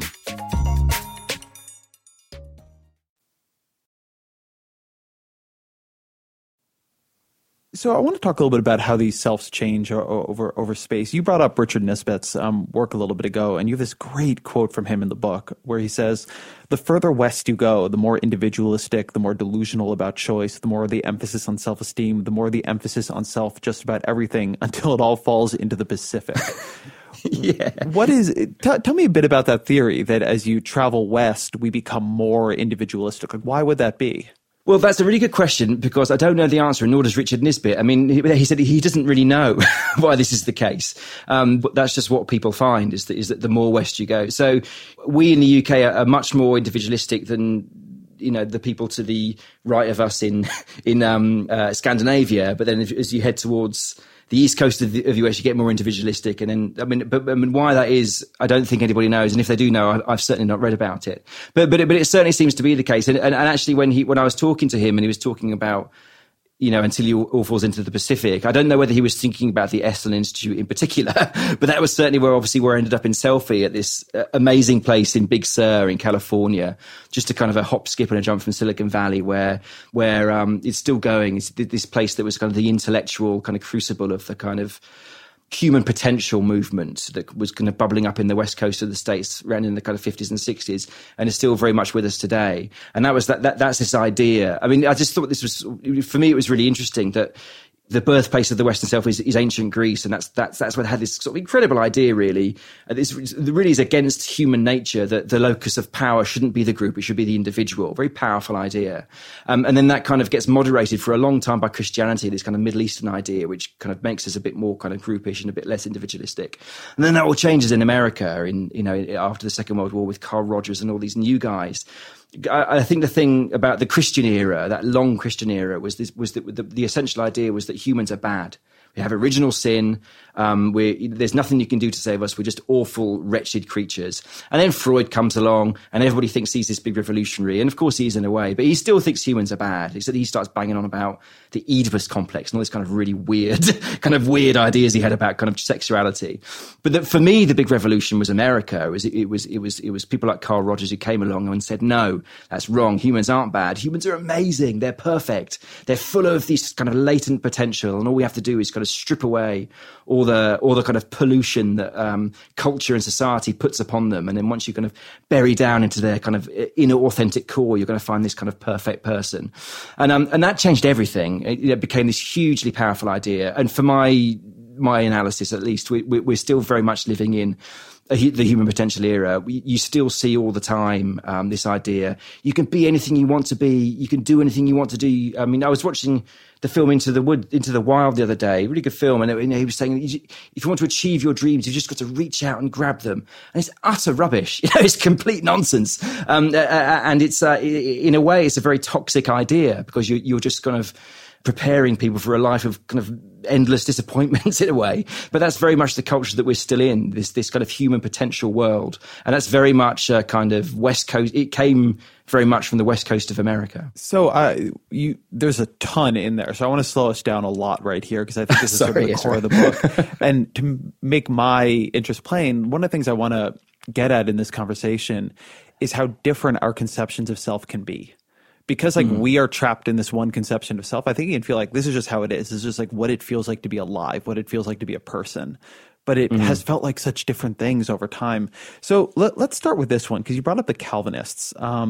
Speaker 4: So I want to talk a little bit about how these selves change over space. You brought up Richard Nisbett's work a little bit ago, and you have this great quote from him in the book where he says, "The further west you go, the more individualistic, the more delusional about choice, the more the emphasis on self-esteem, the more the emphasis on self just about everything, until it all falls into the Pacific."
Speaker 3: Yeah.
Speaker 4: Tell me a bit about that theory that as you travel west, we become more individualistic. Like, why would that be?
Speaker 3: Well, that's a really good question, because I don't know the answer, and nor does Richard Nisbett. I mean, he said he doesn't really know why this is the case. But that's just what people find, is that the more west you go. So we in the UK are much more individualistic than, you know, the people to the right of us in Scandinavia. But then as you head towards the east coast of the US, you get more individualistic. And then, but why that is, I don't think anybody knows. And if they do know, I've certainly not read about it. But it certainly seems to be the case. And actually, when I was talking to him and he was talking about, you know, until he all falls into the Pacific, I don't know whether he was thinking about the Esalen Institute in particular, but that was certainly where I ended up in Selfie, at this amazing place in Big Sur in California, just a kind of a hop, skip and a jump from Silicon Valley, where it's still going. It's this place that was kind of the intellectual kind of crucible of the kind of human potential movement that was kind of bubbling up in the west coast of the States around in the kind of 50s and 60s, and is still very much with us today. And that's this idea. I mean, I just thought this was, for me, it was really interesting that the birthplace of the Western self is ancient Greece, and that's what had this sort of incredible idea, really. This really is against human nature, that the locus of power shouldn't be the group, it should be the individual. Very powerful idea. And then that kind of gets moderated for a long time by Christianity, this kind of Middle Eastern idea, which kind of makes us a bit more kind of groupish and a bit less individualistic. And then that all changes in America, after the Second World War, with Carl Rogers and all these new guys. I think the thing about the Christian era, that long Christian era, was that the essential idea was that humans are bad. We have original sin. There's nothing you can do to save us. We're just awful, wretched creatures. And then Freud comes along, and everybody thinks he's this big revolutionary. And of course he is in a way, but he still thinks humans are bad. He starts banging on about the Oedipus complex and all this kind of really weird ideas he had about kind of sexuality. But for me, the big revolution was America. It was people like Carl Rogers who came along and said, no, that's wrong. Humans aren't bad. Humans are amazing. They're perfect. They're full of this kind of latent potential. And all we have to do is kind of strip away all the kind of pollution that culture and society puts upon them. And then once you kind of bury down into their kind of inner authentic core, you're going to find this kind of perfect person. And that changed everything. It became this hugely powerful idea. And for my analysis, at least, we're still very much living in the human potential era. You still see all the time this idea. You can be anything you want to be. You can do anything you want to do. I mean, I was watching the film Into the Wild the other day, really good film, and he was saying, if you want to achieve your dreams, you've just got to reach out and grab them. And it's utter rubbish. It's complete nonsense. And it's in a way, it's a very toxic idea, because you're just kind of preparing people for a life of kind of endless disappointments in a way. But that's very much the culture that we're still in, this kind of human potential world. And that's very much a kind of West Coast. It came very much from the West Coast of America.
Speaker 4: So there's a ton in there. So I want to slow us down a lot right here, because I think this is sort of the core of the book. And to make my interest plain, one of the things I want to get at in this conversation is how different our conceptions of self can be. Because we are trapped in this one conception of self, I think you can feel like this is just how it is. It's just like what it feels like to be alive, what it feels like to be a person. But it has felt like such different things over time. So let's start with this one, because you brought up the Calvinists.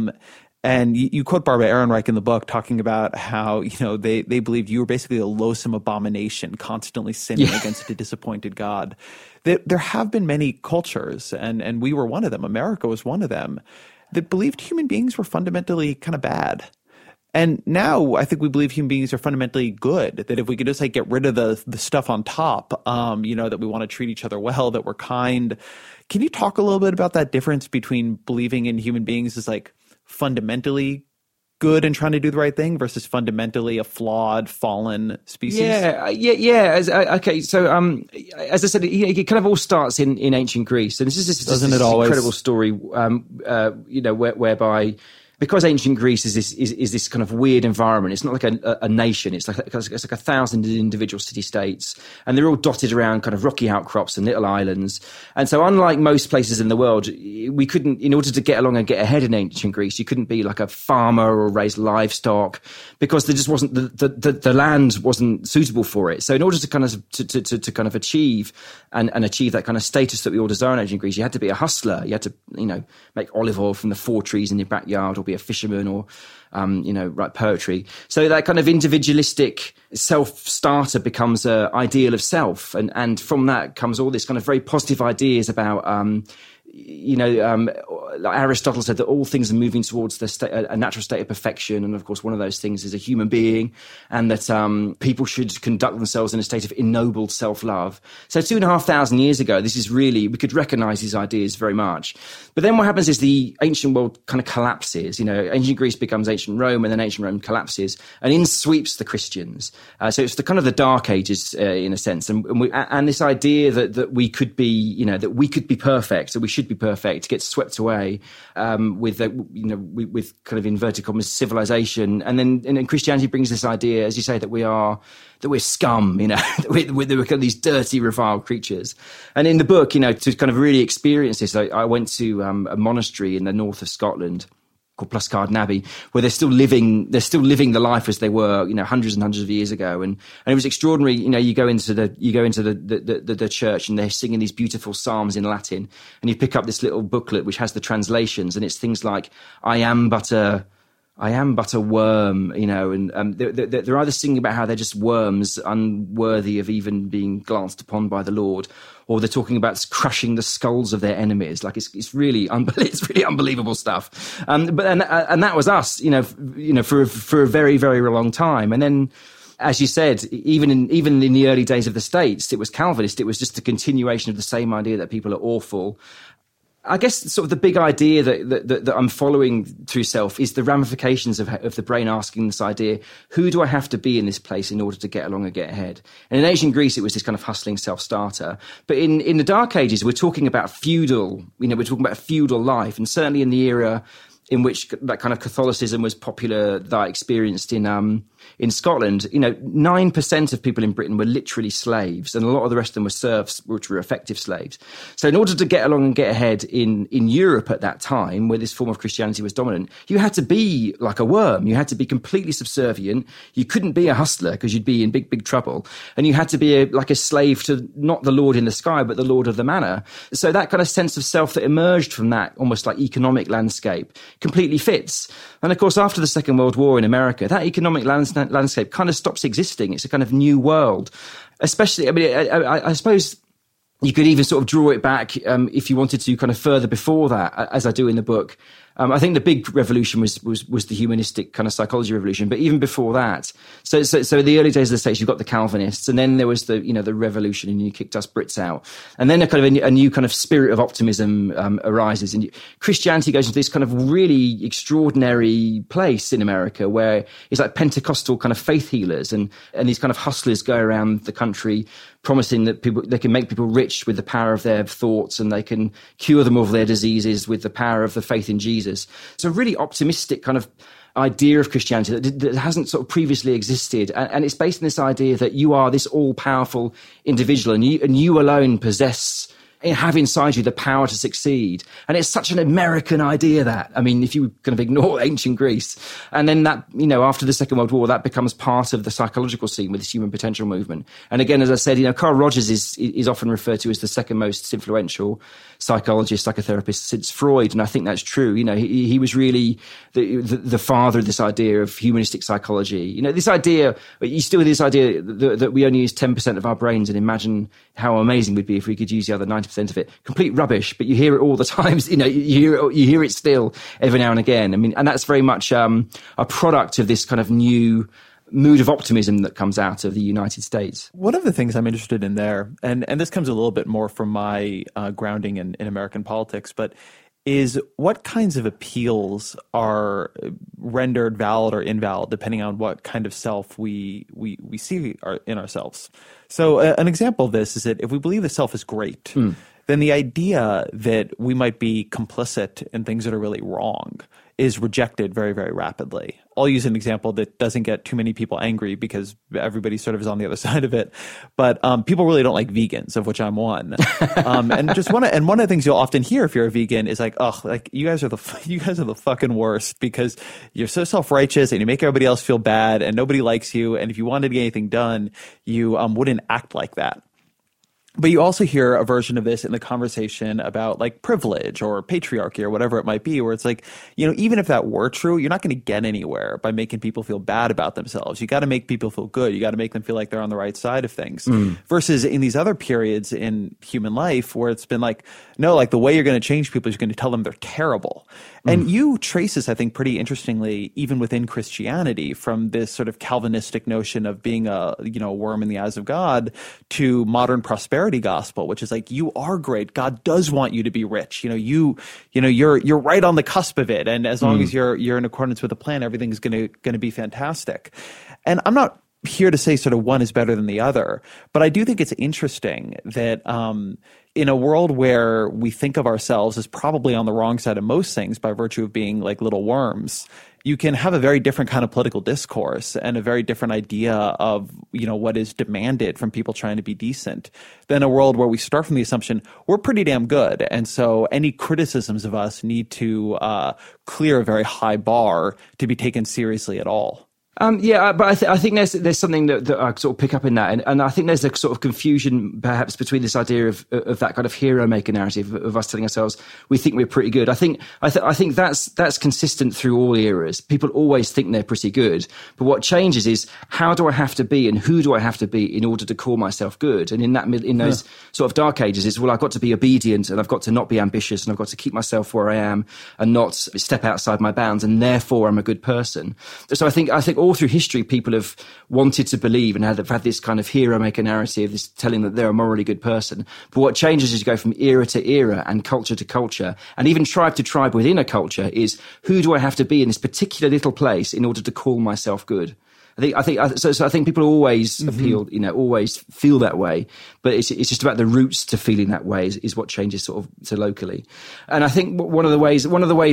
Speaker 4: And you quote Barbara Ehrenreich in the book talking about how, they believed you were basically a loathsome abomination, constantly sinning against a disappointed God. There have been many cultures, and we were one of them. America was one of them, that believed human beings were fundamentally kind of bad. And now I think we believe human beings are fundamentally good, that if we could just get rid of the stuff on top, that we want to treat each other well, that we're kind. Can you talk a little bit about that difference between believing in human beings as fundamentally good and trying to do the right thing versus fundamentally a flawed, fallen species?
Speaker 3: Yeah. Okay. So, as I said, it kind of all starts in ancient Greece, and this is this incredible story, whereby because ancient Greece is this kind of weird environment. It's not like a nation. It's like 1,000 individual city-states, and they're all dotted around kind of rocky outcrops and little islands. And so unlike most places in the world, we couldn't, in order to get along and get ahead in ancient Greece, you couldn't be like a farmer or raise livestock, because there just wasn't, the land wasn't suitable for it. So in order to kind of achieve and achieve that kind of status that we all desire in ancient Greece, you had to be a hustler. You had to, make olive oil from the 4 trees in your backyard, or be a fisherman, or, write poetry. So that kind of individualistic self-starter becomes an ideal of self. And from that comes all this kind of very positive ideas about, like Aristotle said that all things are moving towards a natural state of perfection. And of course, one of those things is a human being, and that people should conduct themselves in a state of ennobled self-love. So 2,500 years ago, this is really, we could recognize these ideas very much. But then what happens is the ancient world kind of collapses. Ancient Greece becomes ancient Rome, and then ancient Rome collapses, and in sweeps the Christians. So it's the kind of the Dark Ages in a sense. And this idea that we could be, that we could be perfect, so we should be perfect, gets swept away with kind of inverted commas civilization, and then Christianity brings this idea, as you say, that we're scum, that we're kind of these dirty, reviled creatures. And in the book, to kind of really experience this, I went to a monastery in the north of Scotland called Pluscarden Abbey, where they're still living the life as they were, hundreds and hundreds of years ago. And it was extraordinary. You go into the church, and they're singing these beautiful psalms in Latin, and you pick up this little booklet which has the translations, and it's things like, I am but a worm, and they're either singing about how they're just worms, unworthy of even being glanced upon by the Lord, or they're talking about crushing the skulls of their enemies. Like it's really unbelievable stuff. But that was us, for a very, very long time. And then, as you said, even in the early days of the States, it was Calvinist. It was just a continuation of the same idea that people are awful. I guess sort of the big idea that I'm following through Self is the ramifications of the brain asking this idea, who do I have to be in this place in order to get along and get ahead? And in ancient Greece, it was this kind of hustling self-starter. But in the Dark Ages, we're talking about feudal life. And certainly in the era in which that kind of Catholicism was popular that I experienced in Scotland, 9% of people in Britain were literally slaves, and a lot of the rest of them were serfs, which were effective slaves. So in order to get along and get ahead in Europe at that time, where this form of Christianity was dominant, you had to be like a worm. You had to be completely subservient. You couldn't be a hustler because you'd be in big, big trouble. And you had to be like a slave to not the Lord in the sky, but the Lord of the manor. So that kind of sense of self that emerged from that almost like economic landscape completely fits. And of course, after the Second World War in America, that economic landscape kind of stops existing. It's a kind of new world. Especially, I suppose you could even sort of draw it back if you wanted to kind of further before that, as I do in the book. I think the big revolution was the humanistic kind of psychology revolution, but even before that, so in the early days of the States, you've got the Calvinists, and then there was the revolution, and you kicked us Brits out, and then a new kind of spirit of optimism arises, and Christianity goes into this kind of really extraordinary place in America where it's like Pentecostal kind of faith healers, and these kind of hustlers go around the country promising that they can make people rich with the power of their thoughts, and they can cure them of their diseases with the power of the faith in Jesus. It's a really optimistic kind of idea of Christianity that hasn't sort of previously existed. And it's based on this idea that you are this all-powerful individual, and you alone have inside you the power to succeed. And it's such an American idea that, if you kind of ignore ancient Greece, and then that, after the Second World War, that becomes part of the psychological scene with this human potential movement. And again, as I said, Carl Rogers is often referred to as the second most influential psychologist, psychotherapist since Freud. And I think that's true. He was really the father of this idea of humanistic psychology. This idea, you still have this idea that we only use 10% of our brains, and imagine how amazing it would be if we could use the other 90% of it. Complete rubbish, but you hear it all the time. You hear it still every now and again. And that's very much a product of this kind of new mood of optimism that comes out of the United States.
Speaker 4: One of the things I'm interested in there, and this comes a little bit more from my grounding in American politics, but is what kinds of appeals are rendered valid or invalid depending on what kind of self we see in ourselves. So an example of this is that if we believe the self is great, then the idea that we might be complicit in things that are really wrong is rejected very, very rapidly. I'll use an example that doesn't get too many people angry because everybody sort of is on the other side of it. But people really don't like vegans, of which I'm one. And one of the things you'll often hear if you're a vegan is like, oh, like you guys are the fucking worst because you're so self-righteous and you make everybody else feel bad and nobody likes you. And if you wanted to get anything done, you wouldn't act like that. But you also hear a version of this in the conversation about like privilege or patriarchy or whatever it might be, where it's like, even if that were true, you're not going to get anywhere by making people feel bad about themselves. You got to make people feel good. You got to make them feel like they're on the right side of things. Versus in these other periods in human life where it's been like, no, like the way you're going to change people is you're going to tell them they're terrible. And you trace this, I think, pretty interestingly, even within Christianity, from this sort of Calvinistic notion of being a worm in the eyes of God to modern prosperity gospel, which is like, you are great. God does want you to be rich. You're right on the cusp of it. And as long as you're in accordance with the plan, everything's going to be fantastic. And I'm not here to say sort of one is better than the other, but I do think it's interesting that in a world where we think of ourselves as probably on the wrong side of most things by virtue of being like little worms, you can have a very different kind of political discourse and a very different idea of, what is demanded from people trying to be decent than a world where we start from the assumption we're pretty damn good. And so any criticisms of us need to clear a very high bar to be taken seriously at all.
Speaker 3: But I think there's something that I sort of pick up in that, and I think there's a sort of confusion perhaps between this idea of that kind of hero maker narrative of us telling ourselves we think we're pretty good. I think that's consistent through all eras. People always think they're pretty good, but what changes is how do I have to be and who do I have to be in order to call myself good? And in those sort of dark ages is, well, I've got to be obedient and I've got to not be ambitious and I've got to keep myself where I am and not step outside my bounds, and therefore I'm a good person. So I think all through history, people have wanted to believe and have had this kind of hero maker narrative, this telling that they're a morally good person. But what changes as you go from era to era and culture to culture, and even tribe to tribe within a culture, is who do I have to be in this particular little place in order to call myself good? I think people always appeal, always feel that way, but it's just about the roots to feeling that way is what changes sort of to locally. And I think one of the ways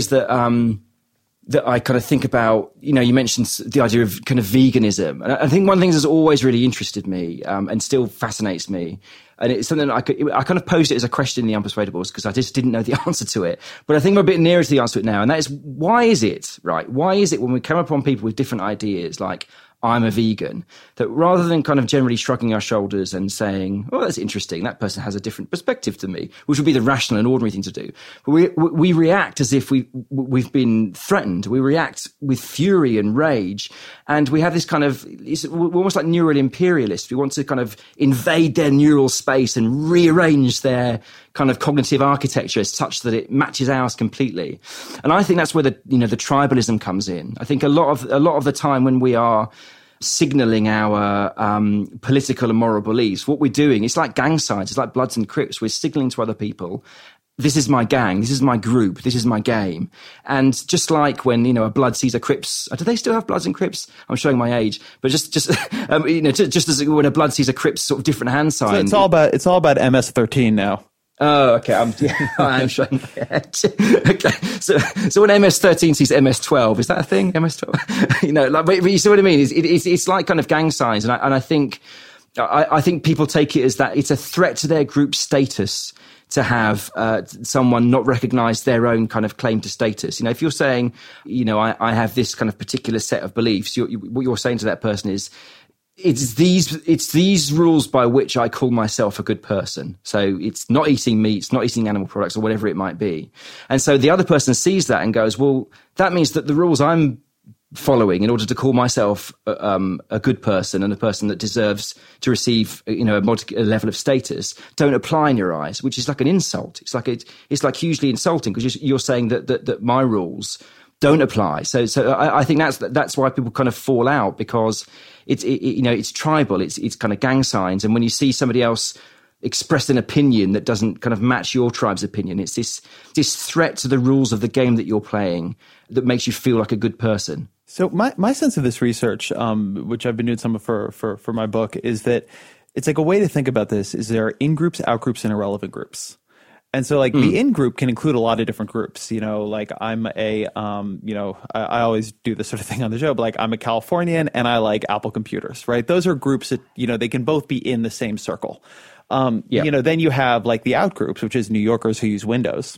Speaker 3: that I kind of think about, you mentioned the idea of kind of veganism. And I think one of the things that's always really interested me and still fascinates me, and it's something I kind of posed it as a question in the Unpersuadables because I just didn't know the answer to it. But I think I'm a bit nearer to the answer to it now. And that is, why is it when we come upon people with different ideas like, I'm a vegan, that rather than kind of generally shrugging our shoulders and saying, oh, that's interesting, that person has a different perspective to me, which would be the rational and ordinary thing to do. But we react as if we've been threatened. We react with fury and rage. And we have this kind of, we're almost like neural imperialists. We want to kind of invade their neural space and rearrange their kind of cognitive architecture such that it matches ours completely. And I think that's where the tribalism comes in. I think a lot of the time when we are signaling our political and moral beliefs, what we're doing, it's like gang signs, it's like Bloods and Crips. We're signaling to other people, this is my gang, this is my group, this is my game. And just like when, a Blood sees a Crips, do they still have Bloods and Crips? I'm showing my age, but just just as when a Blood sees a Crips sort of different hand sign.
Speaker 4: So it's all about MS-13 now.
Speaker 3: Oh, okay. I am showing my head. Okay. So when MS-13 sees MS-12, is that a thing? MS-12? But you see what I mean? It's like kind of gang signs. And I think people take it as that it's a threat to their group status to have someone not recognize their own kind of claim to status. If you're saying, I have this kind of particular set of beliefs, what you're saying to that person is, it's these rules by which I call myself a good person. So it's not eating meat, it's not eating animal products or whatever it might be. And so the other person sees that and goes, well, that means that the rules I'm following in order to call myself a good person and a person that deserves to receive a level of status don't apply in your eyes, which is like an insult. It's like hugely insulting because you're saying that my rules don't apply. So I think that's why people kind of fall out, because it's tribal, it's kind of gang signs. And when you see somebody else express an opinion that doesn't kind of match your tribe's opinion, it's this threat to the rules of the game that you're playing that makes you feel like a good person.
Speaker 4: So my sense of this research, which I've been doing some of for my book, is that it's like a way to think about this is there are in-groups, out-groups, and irrelevant groups. And so like the in group can include a lot of different groups, like I'm I always do this sort of thing on the show, but like I'm a Californian and I like Apple computers, right? Those are groups that, they can both be in the same circle. Then you have like the out groups, which is New Yorkers who use Windows.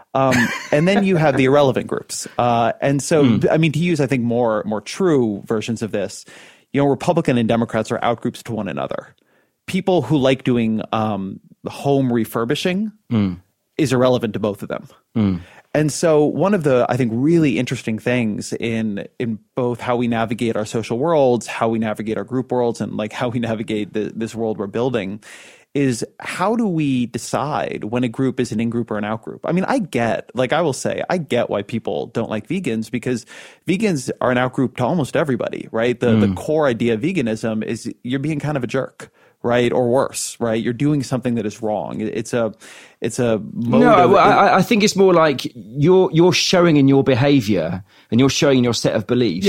Speaker 4: And then you have the irrelevant groups. And so, I mean, to use, I think, more true versions of this, Republican and Democrats are out groups to one another. People who like doing home refurbishing is irrelevant to both of them. And so one of the, I think, really interesting things in both how we navigate our social worlds, how we navigate our group worlds, and like how we navigate this world we're building is how do we decide when a group is an in-group or an out-group? I mean, I get why people don't like vegans, because vegans are an out-group to almost everybody, right? The core idea of veganism is you're being kind of a jerk, right? Or worse, right? You're doing something that is wrong. It's a mode
Speaker 3: I think it's more like you're showing in your behavior and you're showing in your set of beliefs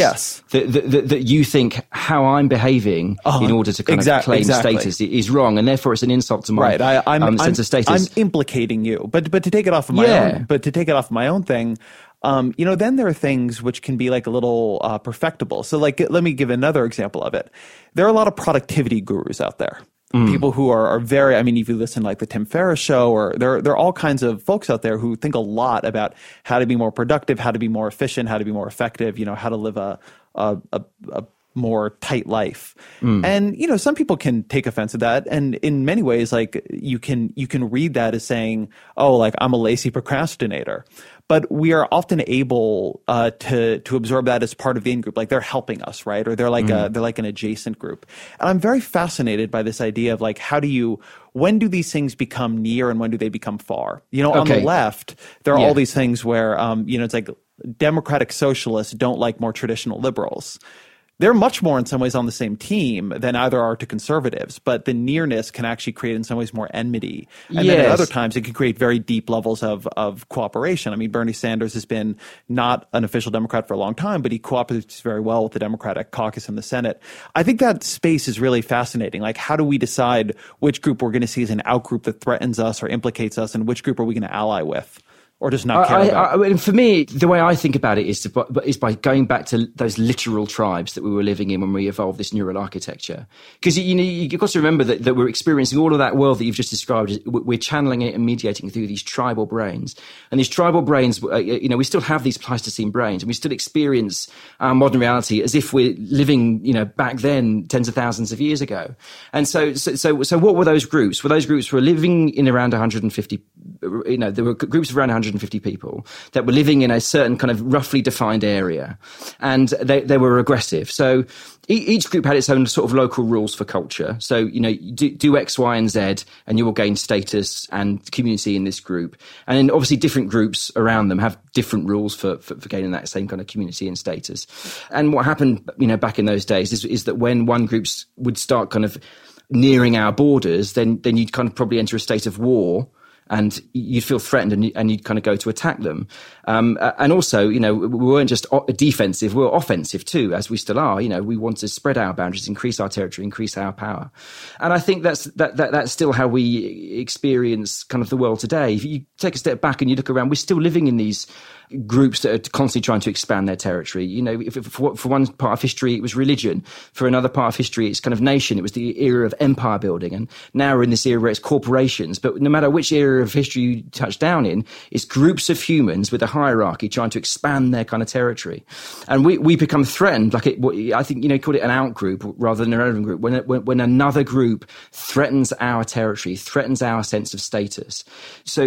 Speaker 3: that you think how I'm behaving in order to kind of claim status is wrong, and therefore it's an insult to my sense of status.
Speaker 4: I'm implicating you, but to take it off of my own, of my own thing. Then there are things which can be like a little perfectible. So like, let me give another example of it. There are a lot of productivity gurus out there. People who are very, I mean, if you listen like the Tim Ferriss show, or there are all kinds of folks out there who think a lot about how to be more productive, how to be more efficient, how to be more effective, how to live a more tight life. And, some people can take offense at that. And in many ways, like you can read that as saying, oh, like I'm a lazy procrastinator. But we are often able to absorb that as part of the in-group, like they're helping us, right? Or they're like an adjacent group. And I'm very fascinated by this idea of like, when do these things become near and when do they become far? On the left, there are all these things where, it's like democratic socialists don't like more traditional liberals. They're much more in some ways on the same team than either are to conservatives, but the nearness can actually create in some ways more enmity. And then at other times it can create very deep levels of cooperation. I mean, Bernie Sanders has been not an official Democrat for a long time, but he cooperates very well with the Democratic caucus in the Senate. I think that space is really fascinating. Like, how do we decide which group we're going to see as an out-group that threatens us or implicates us, and which group are we going to ally with? Or just not care about?
Speaker 3: I mean, for me, the way I think about it is by going back to those literal tribes that we were living in when we evolved this neural architecture. Because, you've got to remember that we're experiencing all of that world that you've just described. We're channeling it and mediating through these tribal brains. And these tribal brains, we still have these Pleistocene brains, and we still experience our modern reality as if we're living, back then, tens of thousands of years ago. And so what were those groups? Well, those groups were living in around 150, there were groups of around 150 people that were living in a certain kind of roughly defined area, and they were aggressive. So each group had its own sort of local rules for culture. So, do X, Y, and Z, and you will gain status and community in this group. And then obviously different groups around them have different rules for gaining that same kind of community and status. And what happened, back in those days is that when one group would start kind of nearing our borders, then you'd kind of probably enter a state of war, and you'd feel threatened and you'd kind of go to attack them. And also, we weren't just defensive, we were offensive too, as we still are. We want to spread our boundaries, increase our territory, increase our power. And I think that's still how we experience kind of the world today. If you take a step back and you look around, we're still living in these groups that are constantly trying to expand their territory. If for one part of history, it was religion. For another part of history, it's kind of nation. It was the era of empire building. And now we're in this era where it's corporations. But no matter which era of history you touch down in, it's groups of humans with a hierarchy trying to expand their kind of territory. And we become threatened, I think, call it an out group rather than an irrelevant group, when another group threatens our territory, threatens our sense of status. So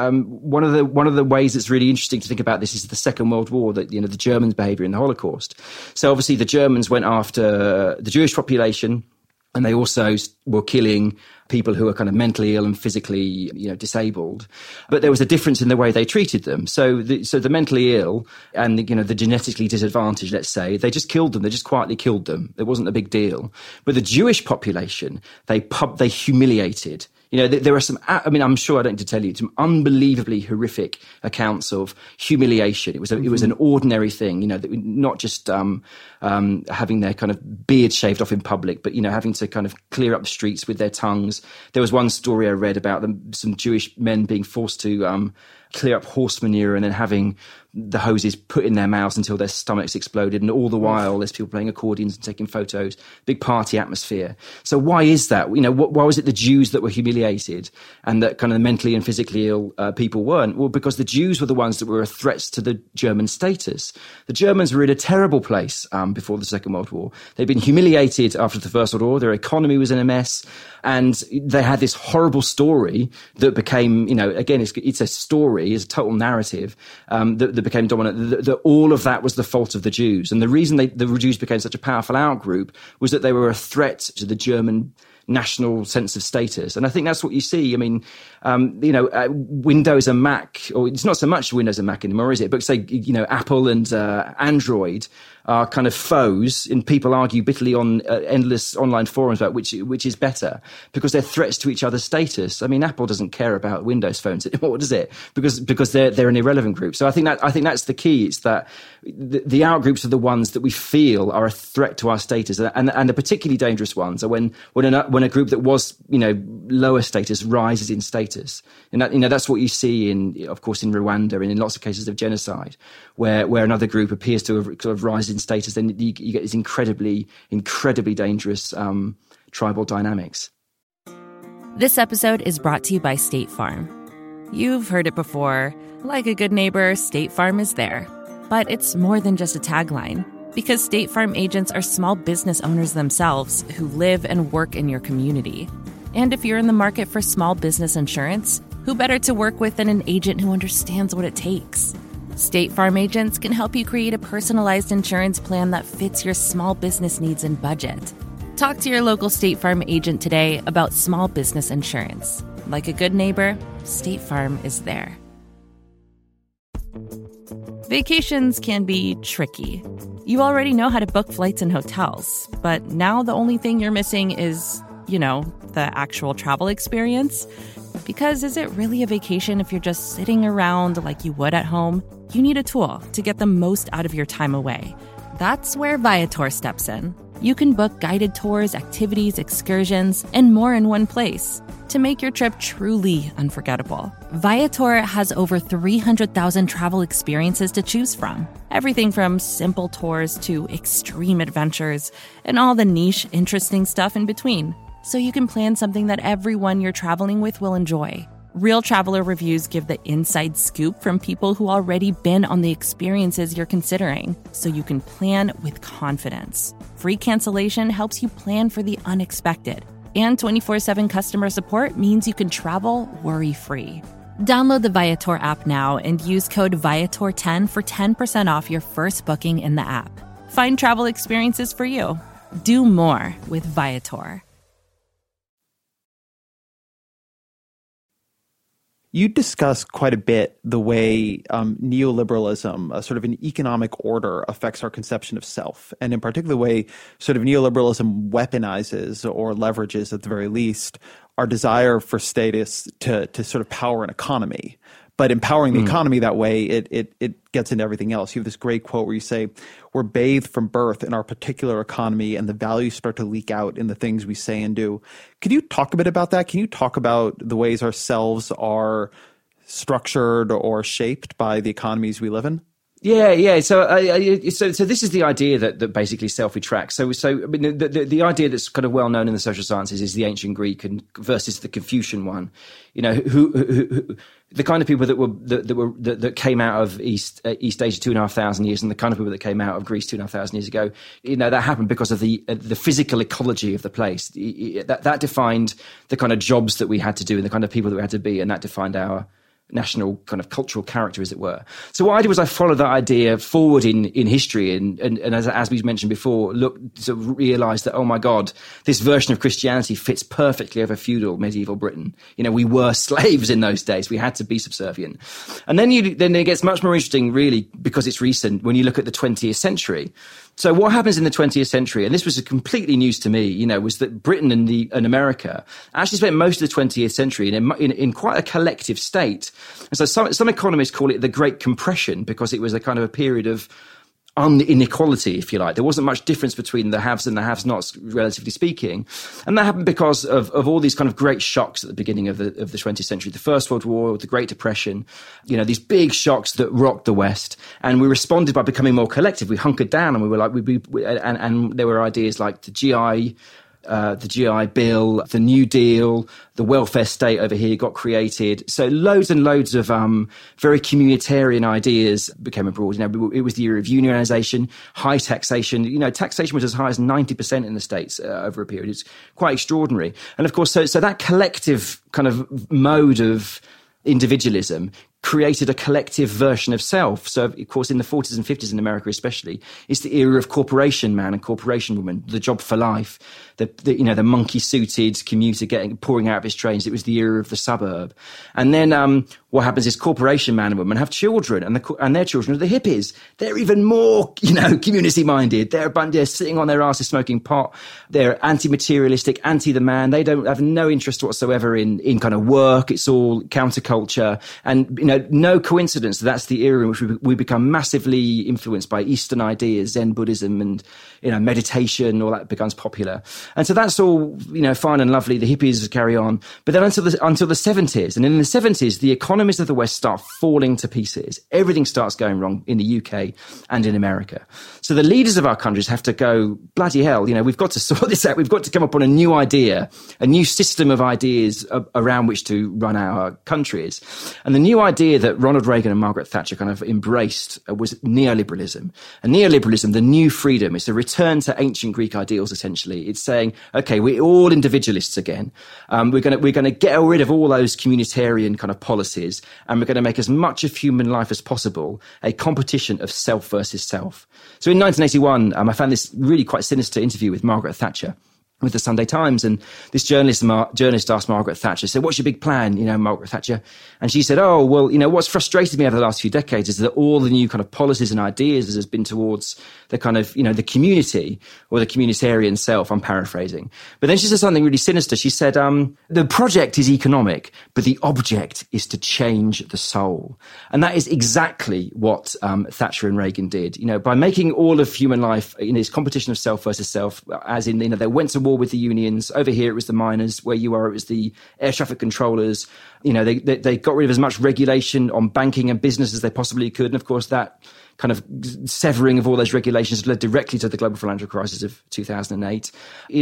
Speaker 3: one of the ways that's really interesting to think about this is the Second World War, that the Germans' behavior in the Holocaust. So obviously the Germans went after the Jewish population, and they also were killing people who were kind of mentally ill and physically, disabled. But there was a difference in the way they treated them. So the mentally ill and the genetically disadvantaged, let's say, they just killed them. They just quietly killed them. It wasn't a big deal. But the Jewish population, they humiliated. There are some, I'm sure I don't need to tell you, some unbelievably horrific accounts of humiliation. It was an ordinary thing, not just having their kind of beard shaved off in public, but, having to kind of clear up the streets with their tongues. There was one story I read about some Jewish men being forced to clear up horse manure and then having the hoses put in their mouths until their stomachs exploded. And all the while, there's people playing accordions and taking photos, big party atmosphere. So why is that? Why was it the Jews that were humiliated and that kind of mentally and physically ill people weren't? Well, because the Jews were the ones that were threats to the German status. The Germans were in a terrible place before the Second World War. They'd been humiliated after the First World War. Their economy was in a mess. And they had this horrible story that became, again, it's a story, it's a total narrative that became dominant. That all of that was the fault of the Jews. And the reason the Jews became such a powerful outgroup was that they were a threat to the German national sense of status. And I think that's what you see. Windows and Mac, or it's not so much Windows and Mac anymore, is it? But say, Apple and Android are kind of foes, and people argue bitterly on endless online forums about which is better, because they're threats to each other's status. Apple doesn't care about Windows phones anymore, does it? Because they're an irrelevant group. So I think that's the key. It's that the outgroups are the ones that we feel are a threat to our status, and the particularly dangerous ones are when a group that was lower status rises in status, and that's what you see in Rwanda and in lots of cases of genocide, where another group appears to have sort of risen in status. Then you get these incredibly dangerous tribal dynamics.
Speaker 2: This episode is brought to you by State Farm. You've heard it before. Like a good neighbor, State Farm is there. But it's more than just a tagline, because State Farm agents are small business owners themselves who live and work in your community. And if you're in the market for small business insurance, who better to work with than an agent who understands what it takes? State Farm agents can help you create a personalized insurance plan that fits your small business needs and budget. Talk to your local State Farm agent today about small business insurance. Like a good neighbor, State Farm is there. Vacations can be tricky. You already know how to book flights and hotels, but now the only thing you're missing is, the actual travel experience. Because is it really a vacation if you're just sitting around like you would at home? You need a tool to get the most out of your time away. That's where Viator steps in. You can book guided tours, activities, excursions, and more in one place to make your trip truly unforgettable. Viator has over 300,000 travel experiences to choose from. Everything from simple tours to extreme adventures and all the niche, interesting stuff in between. So you can plan something that everyone you're traveling with will enjoy. Real traveler reviews give the inside scoop from people who already been on the experiences you're considering, so you can plan with confidence. Free cancellation helps you plan for the unexpected. And 24/7 customer support means you can travel worry-free. Download the Viator app now and use code Viator10 for 10% off your first booking in the app. Find travel experiences for you. Do more with Viator.
Speaker 4: You discuss quite a bit the way neoliberalism, sort of an economic order, affects our conception of self, and in particular the way sort of neoliberalism weaponizes or leverages, at the very least, our desire for status to sort of power an economy. But empowering the economy that way, it gets into everything else. You have this great quote where you say, we're bathed from birth in our particular economy, and the values start to leak out in the things we say and do. Could you talk a bit about that? Can you talk about the ways ourselves are structured or shaped by the economies we live in?
Speaker 3: Yeah. So this is the idea that basically self retracts. So the idea that's kind of well known in the social sciences is the ancient Greek versus the Confucian one. Who the kind of people that came out of East Asia 2,500 years, and the kind of people that came out of Greece 2,500 years ago. That happened because of the physical ecology of the place. That defined the kind of jobs that we had to do and the kind of people that we had to be, and that defined our national kind of cultural character, as it were. So what I did was I followed that idea forward in history, and as we mentioned before, realized that, oh my God, this version of Christianity fits perfectly over feudal medieval Britain. We were slaves in those days. We had to be subservient. And then it gets much more interesting, really, because it's recent, when you look at the 20th century. So what happens in the 20th century, and this was completely news to me, was that Britain and America actually spent most of the 20th century in quite a collective state. And so some economists call it the Great Compression, because it was a kind of a period of inequality, if you like. There wasn't much difference between the haves and the have-nots, relatively speaking. And that happened because of all these kind of great shocks at the beginning of the 20th century. The First World War, the Great Depression, these big shocks that rocked the West. And we responded by becoming more collective. We hunkered down and we were like, and there were ideas like the GI Bill, the New Deal, the welfare state over here got created. So loads and loads of very communitarian ideas became abroad. It was the era of unionization, high taxation. Taxation was as high as 90% in the States over a period. It's quite extraordinary. And of course, so that collective kind of mode of individualism created a collective version of self. So, of course, in the 40s and 50s in America especially, it's the era of corporation man and corporation woman, the job for life, the monkey-suited commuter pouring out of his trains. It was the era of the suburb. And then what happens is corporation man and woman have children, and their children are the hippies. They're even more, community-minded. They're sitting on their asses smoking pot. They're anti-materialistic, anti-the man. They don't have no interest whatsoever in kind of work. It's all counterculture. And, no coincidence that's the era in which we become massively influenced by Eastern ideas, Zen Buddhism and, meditation, all that becomes popular. And so that's all, fine and lovely. The hippies carry on. But then until the 70s, and in the 70s, the economies of the West start falling to pieces. Everything starts going wrong in the UK and in America. So the leaders of our countries have to go, bloody hell, we've got to sort this out. We've got to come up on a new idea, a new system of ideas around which to run our countries. And the new idea that Ronald Reagan and Margaret Thatcher kind of embraced was neoliberalism. And neoliberalism, the new freedom, is a return to ancient Greek ideals, essentially. It's saying, okay, we're all individualists again. We're going to get rid of all those communitarian kind of policies, and we're going to make as much of human life as possible a competition of self versus self. So in 1981, I found this really quite sinister interview with Margaret Thatcher with the Sunday Times. And this journalist asked Margaret Thatcher, said, what's your big plan, Margaret Thatcher? And she said, oh, well, what's frustrated me over the last few decades is that all the new kind of policies and ideas has been towards the kind of, the community or the communitarian self. I'm paraphrasing. But then she said something really sinister. She said, the project is economic, but the object is to change the soul. And that is exactly what Thatcher and Reagan did, by making all of human life in this competition of self versus self, as in, they went to war with the unions. Over here, it was the miners. Where you are, it was the air traffic controllers. They got rid of as much regulation on banking and business as they possibly could. And of course, that kind of severing of all those regulations led directly to the global financial crisis of 2008.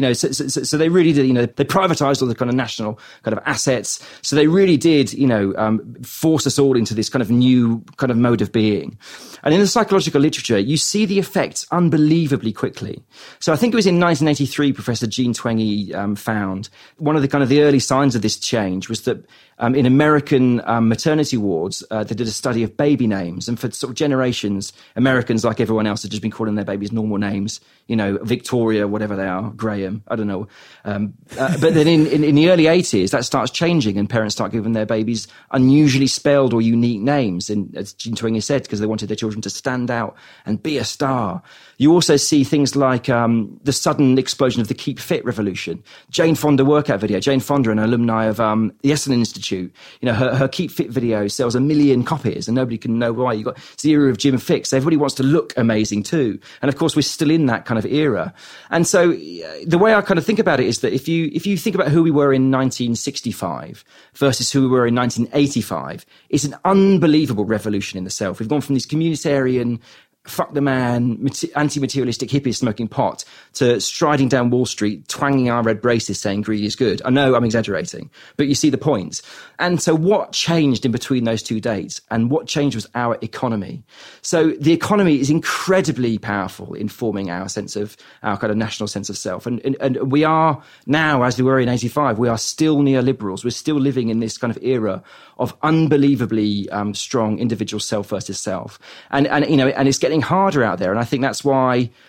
Speaker 3: So they really did, they privatized all the kind of national kind of assets. So they really did, force us all into this kind of new kind of mode of being. And in the psychological literature, you see the effects unbelievably quickly. So I think it was in 1983, Professor Jean Twenge found one of the kind of the early signs of this change was that in American maternity wards, they did a study of baby names. And for sort of generations, Americans, like everyone else, had just been calling their babies normal names, Victoria, whatever they are, Graham, I don't know. But then in the early 80s, that starts changing and parents start giving their babies unusually spelled or unique names. And as Jean Twenge said, because they wanted their children to stand out and be a star. You also see things like the sudden explosion of the Keep Fit revolution. Jane Fonda workout video. Jane Fonda, an alumni of the Esalen Institute, her Keep Fit video sells 1 million copies and nobody can know why. You've got the era of Jim Fixx. Everybody wants to look amazing too. And of course, we're still in that kind of era. And so the way I kind of think about it is that if you think about who we were in 1965 versus who we were in 1985, it's an unbelievable revolution in the self. We've gone from this communitarian, fuck the man, anti-materialistic hippies smoking pot to striding down Wall Street, twanging our red braces saying greed is good. I know I'm exaggerating, but you see the point. And so what changed in between those two dates? And what changed was our economy. So the economy is incredibly powerful in forming our sense of, our kind of national sense of self. And we are now, as we were in 85, we are still neoliberals. We're still living in this kind of era of unbelievably strong individual self versus self. And it's getting harder out there. And I think that's why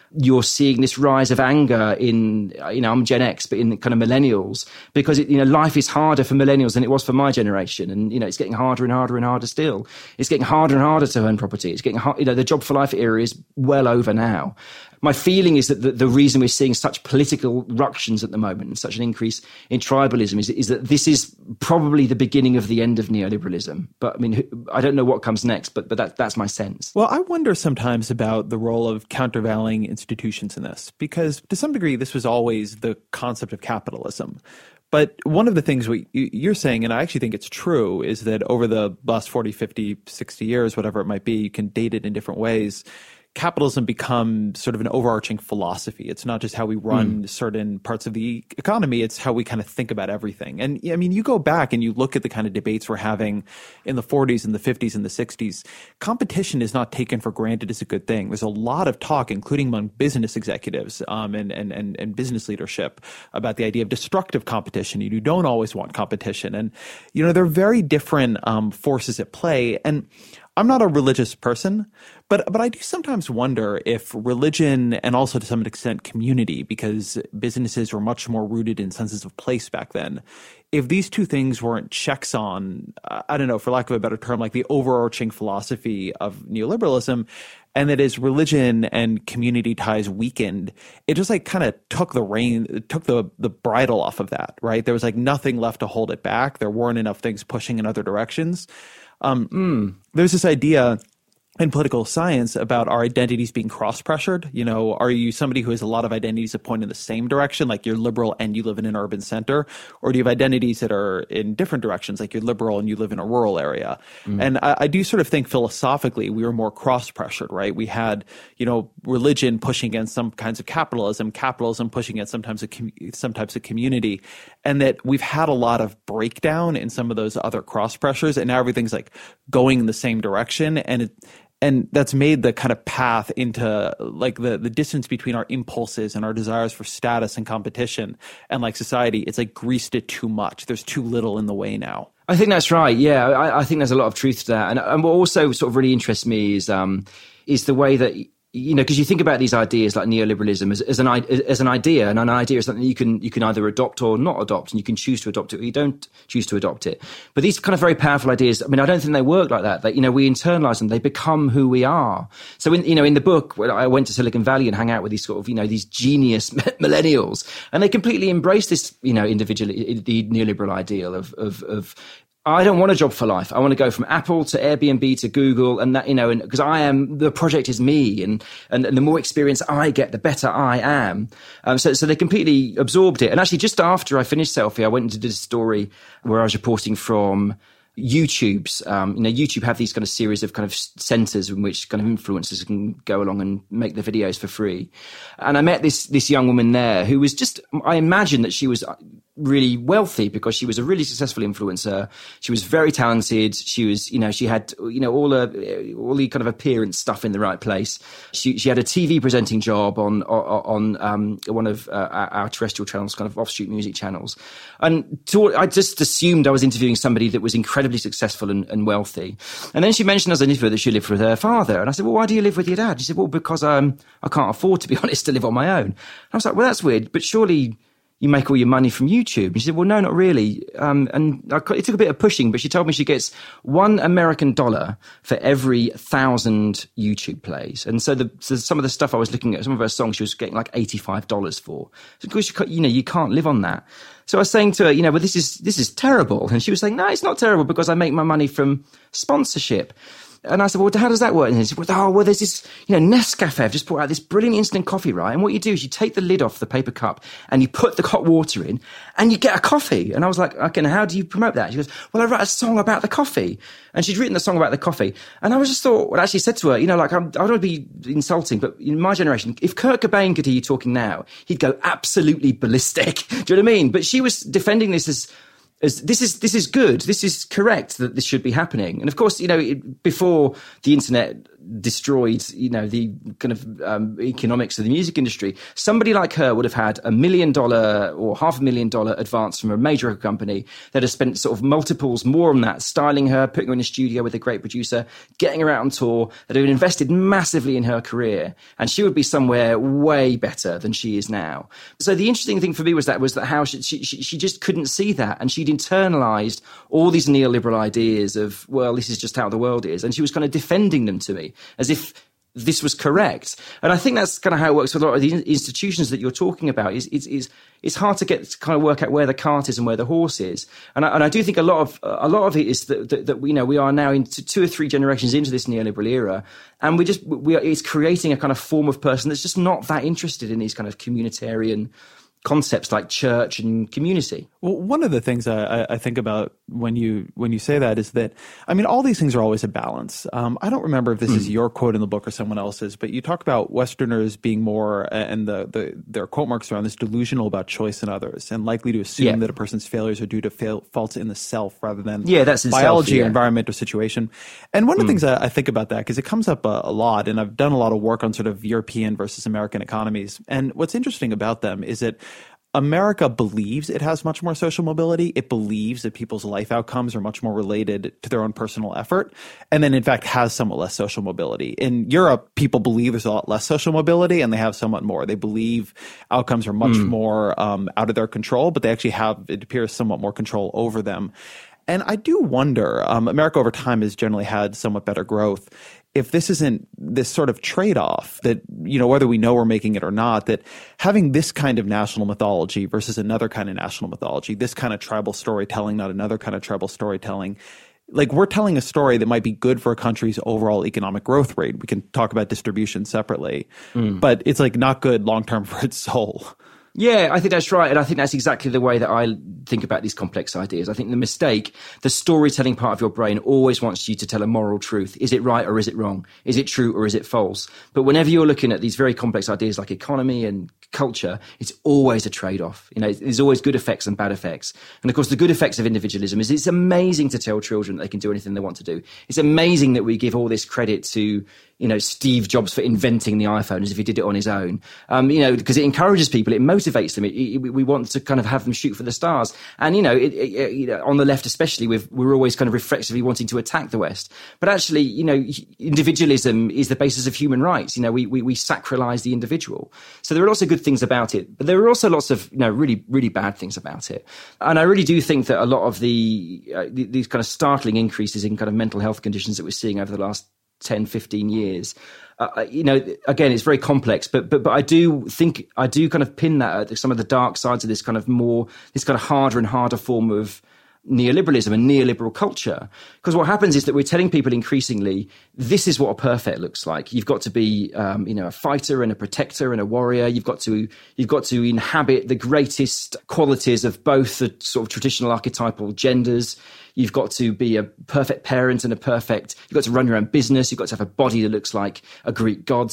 Speaker 3: you're seeing this rise of anger in, I'm Gen X, but in kind of millennials, because life is harder for millennials than it was for my generation. And, it's getting harder and harder and harder still. It's getting harder and harder to earn property. It's getting hard, the job for life era is well over now. My feeling is that the reason we're seeing such political ructions at the moment and such an increase in tribalism is that this is probably the beginning of the end of neoliberalism. But I mean, I don't know what comes next, but that's my sense.
Speaker 4: Well, I wonder sometimes about the role of countervailing institutions in this, because to some degree, this was always the concept of capitalism. But one of the things you're saying, and I actually think it's true, is that over the last 40, 50, 60 years, whatever it might be, you can date it in different ways, capitalism become sort of an overarching philosophy. It's not just how we run certain parts of the economy. It's how we kind of think about everything. And I mean, you go back and you look at the kind of debates we're having in the 40s and the 50s and the 60s. Competition is not taken for granted as a good thing. There's a lot of talk, including among business executives and business leadership, about the idea of destructive competition. You don't always want competition. And, there are very different forces at play. And I'm not a religious person, but I do sometimes wonder if religion, and also to some extent community, because businesses were much more rooted in senses of place back then, if these two things weren't checks on, I don't know, for lack of a better term, like the overarching philosophy of neoliberalism, and that as religion and community ties weakened, it just like kind of took the bridle off of that, right? There was like nothing left to hold it back. There weren't enough things pushing in other directions. There's this idea in political science about our identities being cross-pressured. Are you somebody who has a lot of identities that point in the same direction, like you're liberal and you live in an urban center? Or do you have identities that are in different directions, like you're liberal and you live in a rural area? And I do sort of think philosophically we were more cross-pressured, right? We had, religion pushing against some kinds of capitalism pushing against some types of community, and that we've had a lot of breakdown in some of those other cross-pressures, and now everything's like going in the same direction. And that's made the kind of path into like the distance between our impulses and our desires for status and competition and like society, it's like greased it too much. There's too little in the way now.
Speaker 3: I think that's right. Yeah, I think there's a lot of truth to that. And what also sort of really interests me is the way that, because you think about these ideas like neoliberalism as an idea, and an idea is something you can either adopt or not adopt, and you can choose to adopt it or you don't choose to adopt it. But these kind of very powerful ideas, I mean, I don't think they work like that. We internalize them; they become who we are. So in the book, when I went to Silicon Valley and hang out with these sort of these genius millennials, and they completely embrace this the neoliberal ideal of I don't want a job for life. I want to go from Apple to Airbnb to Google, and that, and because the project is me, and the more experience I get, the better I am. So they completely absorbed it. And actually, just after I finished Selfie, I went and did a story where I was reporting from YouTube's, YouTube have these kind of series of kind of centers in which kind of influencers can go along and make the videos for free. And I met this young woman there who was I imagine that she was really wealthy because she was a really successful influencer. She was very talented. She was, she had, all the kind of appearance stuff in the right place. She had a TV presenting job on one of our terrestrial channels, kind of offshoot music channels. And I just assumed I was interviewing somebody that was incredibly successful and wealthy. And then she mentioned as an interviewer that she lived with her father. And I said, well, why do you live with your dad? She said, well, because I can't afford, to be honest, to live on my own. And I was like, well, that's weird, but surely you make all your money from YouTube. And she said, well, no, not really. It took a bit of pushing, but she told me she gets $1 American for every 1,000 YouTube plays. And so some of the stuff I was looking at, some of her songs, she was getting like $85 for. So of course, you can't live on that. So I was saying to her, but this is terrible. And she was saying, no, it's not terrible because I make my money from sponsorship. And I said, well, how does that work? And she said, well, there's this, Nescafe have just brought out this brilliant instant coffee, right? And what you do is you take the lid off the paper cup and you put the hot water in and you get a coffee. And I was like, okay, now how do you promote that? She goes, well, I write a song about the coffee. And she'd written the song about the coffee. And I just thought, I actually said to her, I don't want to be insulting, but in my generation, if Kurt Cobain could hear you talking now, he'd go absolutely ballistic. Do you know what I mean? But she was defending this as this is good, this is correct that this should be happening. And of course, before the internet destroyed, the kind of economics of the music industry, somebody like her would have had $1 million or $500,000 advance from a major record company that has spent sort of multiples more on that, styling her, putting her in a studio with a great producer, getting her out on tour, that have invested massively in her career, and she would be somewhere way better than she is now. So the interesting thing for me was that how she just couldn't see that, and she'd internalized all these neoliberal ideas of, well, this is just how the world is, and she was kind of defending them to me as if this was correct. And I think that's kind of how it works with a lot of the institutions that you're talking about. It's hard to kind of work out where the cart is and where the horse is. And I do think a lot of it is that we are now into 2 or 3 generations into this neoliberal era, and it's creating a kind of form of person that's just not that interested in these kind of communitarian concepts like church and community.
Speaker 4: Well, one of the things I think about when you say that is that, I mean, all these things are always a balance. I don't remember if this is your quote in the book or someone else's, but you talk about Westerners being more, and their quote marks around this, delusional about choice in others and likely to assume that a person's failures are due to faults in the self rather than
Speaker 3: that's
Speaker 4: biology or environment or situation. And one of the things I think about that, because it comes up a lot, and I've done a lot of work on sort of European versus American economies. And what's interesting about them is that America believes it has much more social mobility. It believes that people's life outcomes are much more related to their own personal effort, and then in fact has somewhat less social mobility. In Europe, people believe there's a lot less social mobility, and they have somewhat more. They believe outcomes are much more out of their control, but they actually have, it appears, somewhat more control over them. And I do wonder, America over time has generally had somewhat better growth. If this isn't this sort of trade-off that, whether we know we're making it or not, that having this kind of national mythology versus another kind of national mythology, this kind of tribal storytelling, not another kind of tribal storytelling, like we're telling a story that might be good for a country's overall economic growth rate. We can talk about distribution separately, but it's like not good long-term for its soul.
Speaker 3: Yeah, I think that's right. And I think that's exactly the way that I think about these complex ideas. I think the storytelling part of your brain always wants you to tell a moral truth. Is it right or is it wrong? Is it true or is it false? But whenever you're looking at these very complex ideas like economy and culture, it's always a trade-off. There's always good effects and bad effects. And of course, the good effects of individualism is it's amazing to tell children that they can do anything they want to do. It's amazing that we give all this credit to Steve Jobs for inventing the iPhone as if he did it on his own, because it encourages people, it motivates them. We want to kind of have them shoot for the stars. And, on the left especially, we're always kind of reflexively wanting to attack the West. But actually, individualism is the basis of human rights. We sacralize the individual. So there are lots of good things about it, but there are also lots of, really, really bad things about it. And I really do think that a lot of these kind of startling increases in kind of mental health conditions that we're seeing over the last 10, 15 years, again, it's very complex, but I do kind of pin that at some of the dark sides of this kind of harder and harder form of neoliberalism and neoliberal culture. Because what happens is that we're telling people increasingly, this is what a perfect looks like. You've got to be, a fighter and a protector and a warrior. You've got to inhabit the greatest qualities of both the sort of traditional archetypal genders. You've got to be a perfect parent and you've got to run your own business. You've got to have a body that looks like a Greek god's.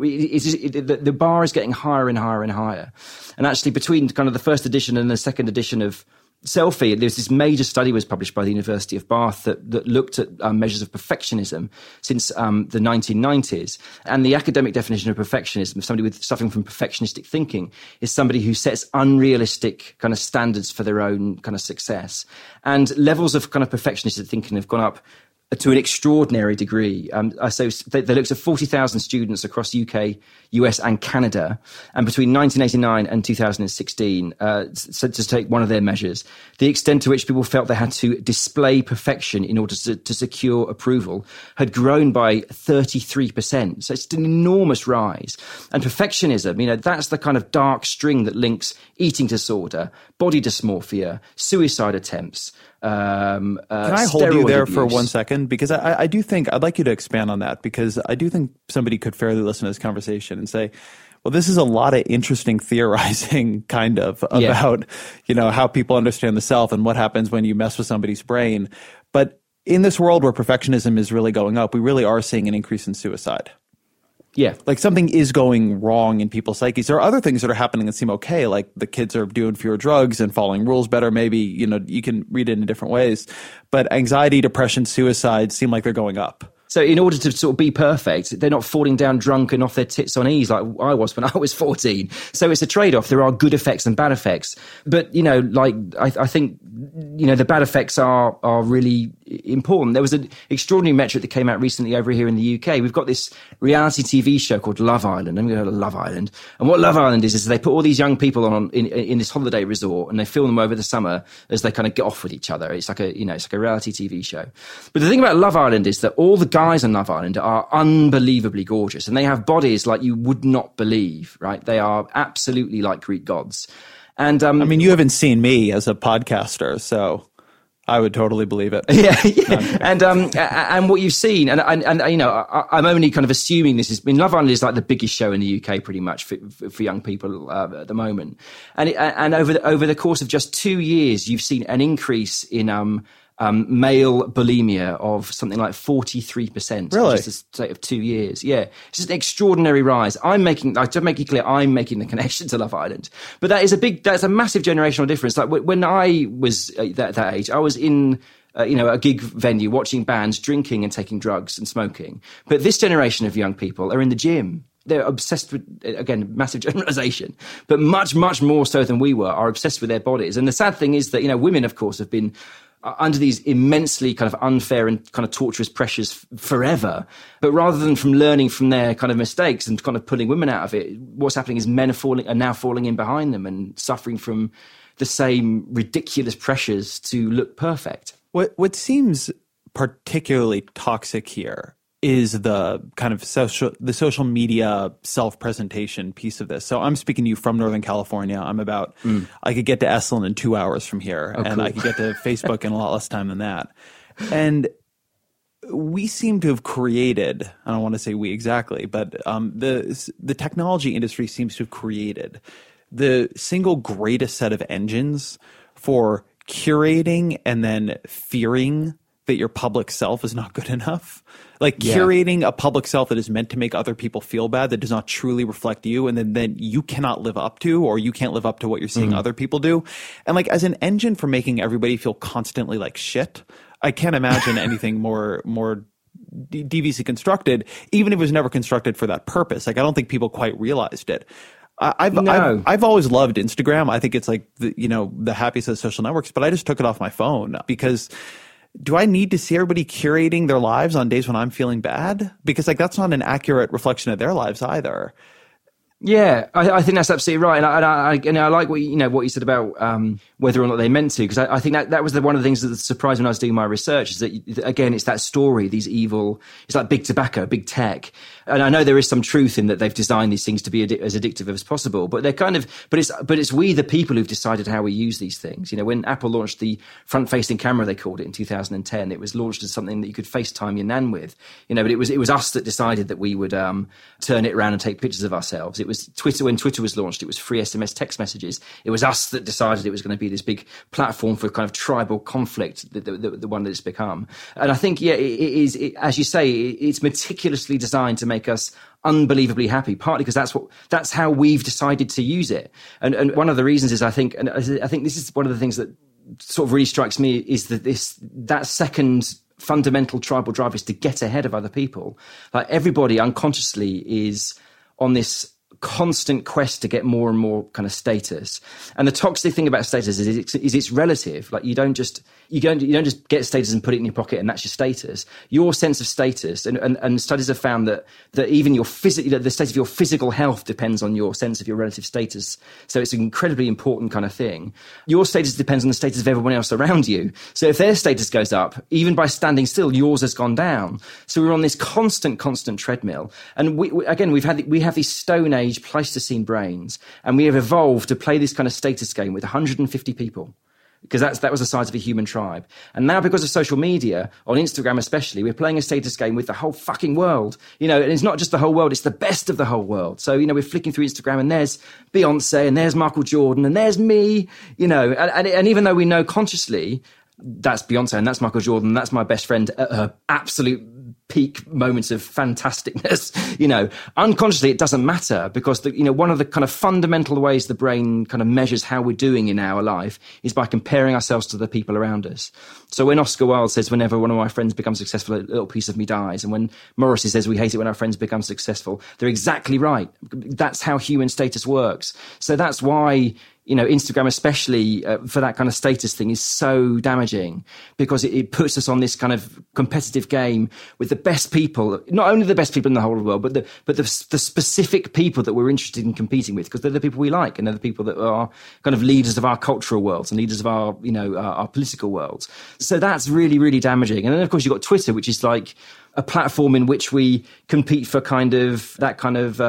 Speaker 3: The bar is getting higher and higher and higher. And actually between kind of the first edition and the second edition of Selfie, there's this major study was published by the University of Bath that looked at measures of perfectionism since the 1990s. And the academic definition of perfectionism, somebody suffering from perfectionistic thinking, is somebody who sets unrealistic kind of standards for their own kind of success. And levels of kind of perfectionistic thinking have gone up to an extraordinary degree. So they looked at 40,000 students across UK, US and Canada. And between 1989 and 2016, so to take one of their measures, the extent to which people felt they had to display perfection in order to secure approval had grown by 33%. So it's an enormous rise. And perfectionism, that's the kind of dark string that links eating disorder, body dysmorphia, suicide attempts,
Speaker 4: Can I hold you there for 1 second? Because I do think, I'd like you to expand on that, because I do think somebody could fairly listen to this conversation and say, well, this is a lot of interesting theorizing kind of about, how people understand the self and what happens when you mess with somebody's brain. But in this world where perfectionism is really going up, we really are seeing an increase in suicide.
Speaker 3: Yeah.
Speaker 4: Like something is going wrong in people's psyches. There are other things that are happening that seem okay, like the kids are doing fewer drugs and following rules better. Maybe, you can read it in different ways. But anxiety, depression, suicide seem like they're going up.
Speaker 3: So in order to sort of be perfect, they're not falling down drunk and off their tits on ease like I was when I was 14. So it's a trade-off. There are good effects and bad effects. But, I think, the bad effects are really important. There was an extraordinary metric that came out recently over here in the UK. We've got this reality TV show called Love Island. I'm going to go to Love Island. And what Love Island is they put all these young people on in this holiday resort and they film them over the summer as they kind of get off with each other. It's like a reality TV show. But the thing about Love Island is that all the guys on Love Island are unbelievably gorgeous and they have bodies like you would not believe, right? They are absolutely like Greek gods. And
Speaker 4: you haven't seen me as a podcaster, so I would totally believe it.
Speaker 3: Yeah. And what you've seen, and I'm only kind of assuming this is. Love Island is like the biggest show in the UK, pretty much for young people at the moment. And over the course of just 2 years, you've seen an increase in male bulimia of something like 43%.
Speaker 4: Really?
Speaker 3: Just a state of 2 years. Yeah. It's just an extraordinary rise. To make it clear, I'm making the connection to Love Island. But that's a massive generational difference. Like when I was that age, I was in a gig venue watching bands, drinking and taking drugs and smoking. But this generation of young people are in the gym. They're obsessed with, again, massive generalization, but much, much more so than we were, are obsessed with their bodies. And the sad thing is that, women, of course, have been under these immensely kind of unfair and kind of torturous pressures forever. But rather than from learning from their kind of mistakes and kind of pulling women out of it, what's happening is men are now falling in behind them and suffering from the same ridiculous pressures to look perfect.
Speaker 4: What seems particularly toxic here is the kind of social media self-presentation piece of this. So I'm speaking to you from Northern California. I could get to Esalen in 2 hours from here, and cool. I could get to Facebook in a lot less time than that. And we seem to have created, I don't want to say we exactly, but the technology industry seems to have created the single greatest set of engines for curating and then fearing that your public self is not good enough. Like curating a public self that is meant to make other people feel bad, that does not truly reflect you, and then you cannot live up to, or you can't live up to what you're seeing other people do. And like as an engine for making everybody feel constantly like shit, I can't imagine anything more deviously constructed, even if it was never constructed for that purpose. Like I don't think people quite realized it. I've always loved Instagram. I think it's like the happiest of social networks, but I just took it off my phone because do I need to see everybody curating their lives on days when I'm feeling bad? Because like that's not an accurate reflection of their lives either.
Speaker 3: Yeah, I think that's absolutely right, and I like what you said about whether or not they meant to, because I think that was one of the things that surprised me when I was doing my research, is that again it's that story, these evil, it's like big tobacco, big tech, and I know there is some truth in that they've designed these things to be as addictive as possible, but they're but it's we the people who've decided how we use these things. When Apple launched the front-facing camera, they called it in 2010, it was launched as something that you could FaceTime your nan with, but it was us that decided that we would turn it around and take pictures of ourselves. It was Twitter. When Twitter was launched, it was free SMS text messages. It was us that decided it was going to be this big platform for kind of tribal conflict, the one that it's become. And I think, it is, as you say, it's meticulously designed to make us unbelievably happy, partly because that's how we've decided to use it. And one of the reasons is I think this is one of the things that sort of really strikes me, is that second fundamental tribal drive is to get ahead of other people. Like everybody unconsciously is on this constant quest to get more and more kind of status. And the toxic thing about status is it's relative. Like you don't just get status and put it in your pocket and that's your status. Your sense of status, and studies have found that even the state of your physical health depends on your sense of your relative status. So it's an incredibly important kind of thing. Your status depends on the status of everyone else around you. So if their status goes up, even by standing still, yours has gone down. So we're on this constant treadmill. And we have these Stone Age Pleistocene brains, and we have evolved to play this kind of status game with 150 people, because that was the size of a human tribe. And now, because of social media, on Instagram especially, we're playing a status game with the whole fucking world. And it's not just the whole world, it's the best of the whole world. So, we're flicking through Instagram and there's Beyonce and there's Michael Jordan and there's me, and even though we know consciously that's Beyonce and that's Michael Jordan, and that's my best friend at her absolute peak moments of fantasticness. Unconsciously it doesn't matter, because one of the kind of fundamental ways the brain kind of measures how we're doing in our life is by comparing ourselves to the people around us. So when Oscar Wilde says, whenever one of my friends becomes successful, a little piece of me dies, and when Morrissey says we hate it when our friends become successful, they're exactly right. That's how human status works. So that's why Instagram, especially for that kind of status thing, is so damaging, because it puts us on this kind of competitive game with the best people, not only the best people in the whole world, but the specific people that we're interested in competing with, because they're the people we like, and they're the people that are kind of leaders of our cultural worlds and leaders of our political worlds. So that's really, really damaging. And then, of course, you've got Twitter, which is like a platform in which we compete for kind of that kind of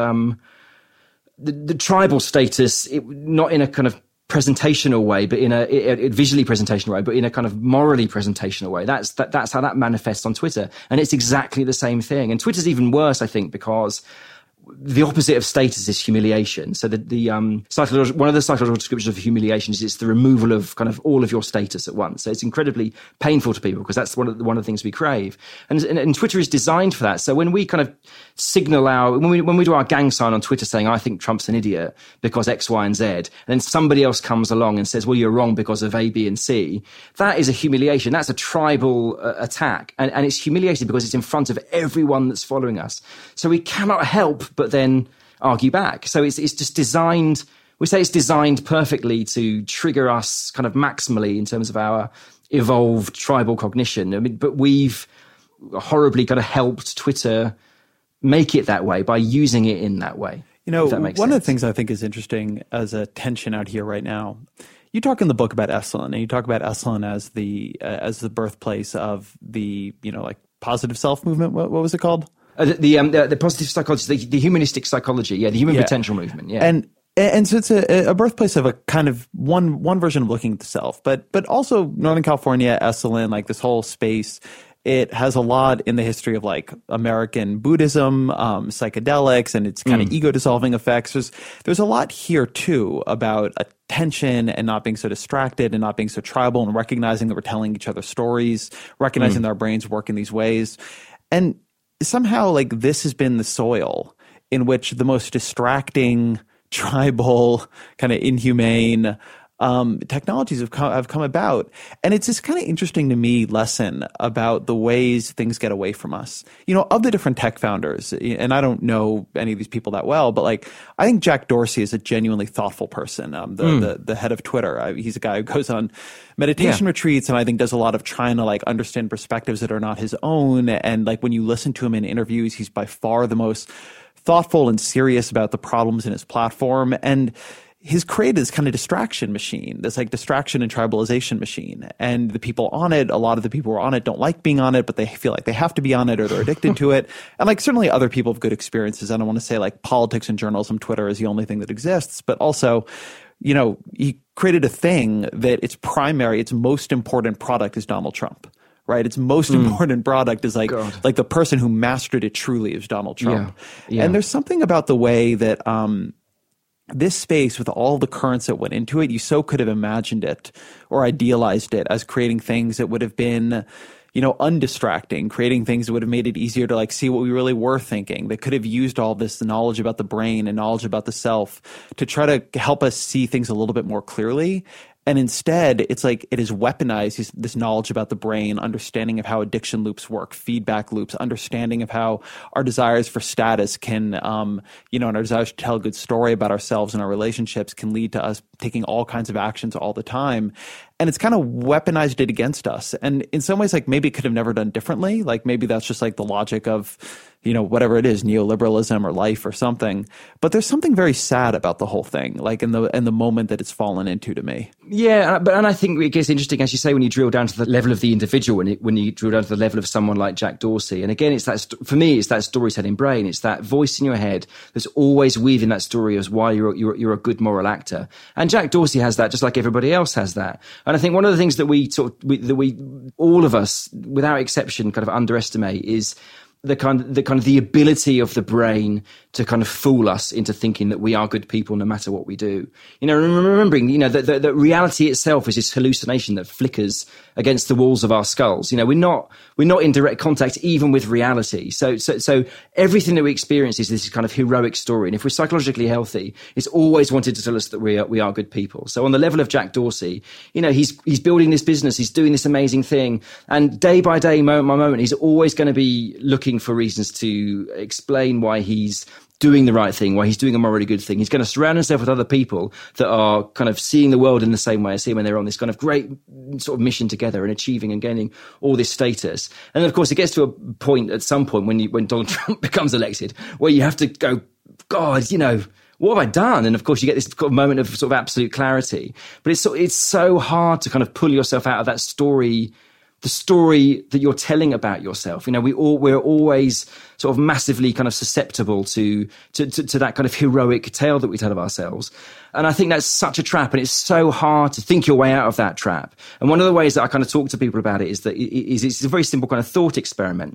Speaker 3: the tribal status, not in a kind of presentational way, but in a visually presentational way, but in a kind of morally presentational way. That's how that manifests on Twitter. And it's exactly the same thing. And Twitter's even worse, I think, because the opposite of status is humiliation. So one of the psychological descriptions of humiliation is it's the removal of kind of all of your status at once. So it's incredibly painful to people, because that's one of the things we crave. And Twitter is designed for that. So when we kind of signal when we do our gang sign on Twitter saying, I think Trump's an idiot because X, Y, and Z, and then somebody else comes along and says, well, you're wrong because of A, B, and C, that is a humiliation. That's a tribal attack. And it's humiliation because it's in front of everyone that's following us. So we cannot help but then argue back. So it's just designed, we say it's designed perfectly to trigger us kind of maximally in terms of our evolved tribal cognition. I mean, but we've horribly kind of helped Twitter make it that way by using it in that way.
Speaker 4: One of the things I think is interesting as a tension out here right now, you talk in the book about Esalen, and you talk about Esalen as the birthplace of the, positive self movement. What was it called?
Speaker 3: The positive psychology, the humanistic psychology, the human potential movement,
Speaker 4: And so it's a birthplace of a kind of one version of looking at the self, but also Northern California, Esalen, like this whole space. It has a lot in the history of like American Buddhism, psychedelics, and its kind of ego dissolving effects. There's a lot here too about attention and not being so distracted and not being so tribal, and recognizing that we're telling each other stories, recognizing that our brains work in these ways, and somehow, like, this has been the soil in which the most distracting, tribal, kind of inhumane technologies have come about. And it's this kind of interesting to me lesson about the ways things get away from us. Of the different tech founders, and I don't know any of these people that well, but like, I think Jack Dorsey is a genuinely thoughtful person. The head of Twitter, he's a guy who goes on meditation retreats, and I think does a lot of trying to like understand perspectives that are not his own. And like, when you listen to him in interviews, he's by far the most thoughtful and serious about the problems in his platform. And he's created this kind of distraction machine, this like distraction and tribalization machine. And the people on it, a lot of the people who are on it don't like being on it, but they feel like they have to be on it, or they're addicted to it. And like, certainly other people have good experiences. I don't want to say like politics and journalism, Twitter is the only thing that exists, but also, he created a thing that its most important product is Donald Trump. Right, its most important product is like the person who mastered it truly is Donald Trump. Yeah. And there's something about the way that this space, with all the currents that went into it, you so could have imagined it or idealized it as creating things that would have been, undistracting, creating things that would have made it easier to like see what we really were thinking, that could have used all this knowledge about the brain and knowledge about the self to try to help us see things a little bit more clearly. And instead, it's like it has weaponized this knowledge about the brain, understanding of how addiction loops work, feedback loops, understanding of how our desires for status can, and our desires to tell a good story about ourselves and our relationships can lead to us taking all kinds of actions all the time. And it's kind of weaponized it against us. And in some ways, like, maybe it could have never done differently. Like, maybe that's just like the logic of, whatever it is, neoliberalism or life or something. But there's something very sad about the whole thing, like in the moment that it's fallen into, to me.
Speaker 3: Yeah, and I think it gets interesting, as you say, when you drill down to the level of the individual, when you drill down to the level of someone like Jack Dorsey. And again, it's that, for me, it's that storytelling brain. It's that voice in your head that's always weaving that story as why you're a good moral actor. And Jack Dorsey has that, just like everybody else has that. And I think one of the things that we all of us, without exception, kind of underestimate is the ability of the brain to kind of fool us into thinking that we are good people no matter what we do. Remembering, that reality itself is this hallucination that flickers against the walls of our skulls. We're not in direct contact even with reality. So everything that we experience is this kind of heroic story. And if we're psychologically healthy, it's always wanted to tell us that we are good people. So on the level of Jack Dorsey, he's building this business, he's doing this amazing thing. And day by day, moment by moment, he's always going to be looking for reasons to explain why he's doing the right thing, why he's doing a morally good thing. He's going to surround himself with other people that are kind of seeing the world in the same way as him, and they're on this kind of great sort of mission together and achieving and gaining all this status. And of course, it gets to a point at some point when Donald Trump becomes elected where you have to go, God, what have I done? And of course, you get this moment of sort of absolute clarity. But it's so hard to kind of pull yourself out of that story, the story that you're telling about yourself. We're always sort of massively kind of susceptible to that kind of heroic tale that we tell of ourselves. And I think that's such a trap, and it's so hard to think your way out of that trap. And one of the ways that I kind of talk to people about it is that it's a very simple kind of thought experiment.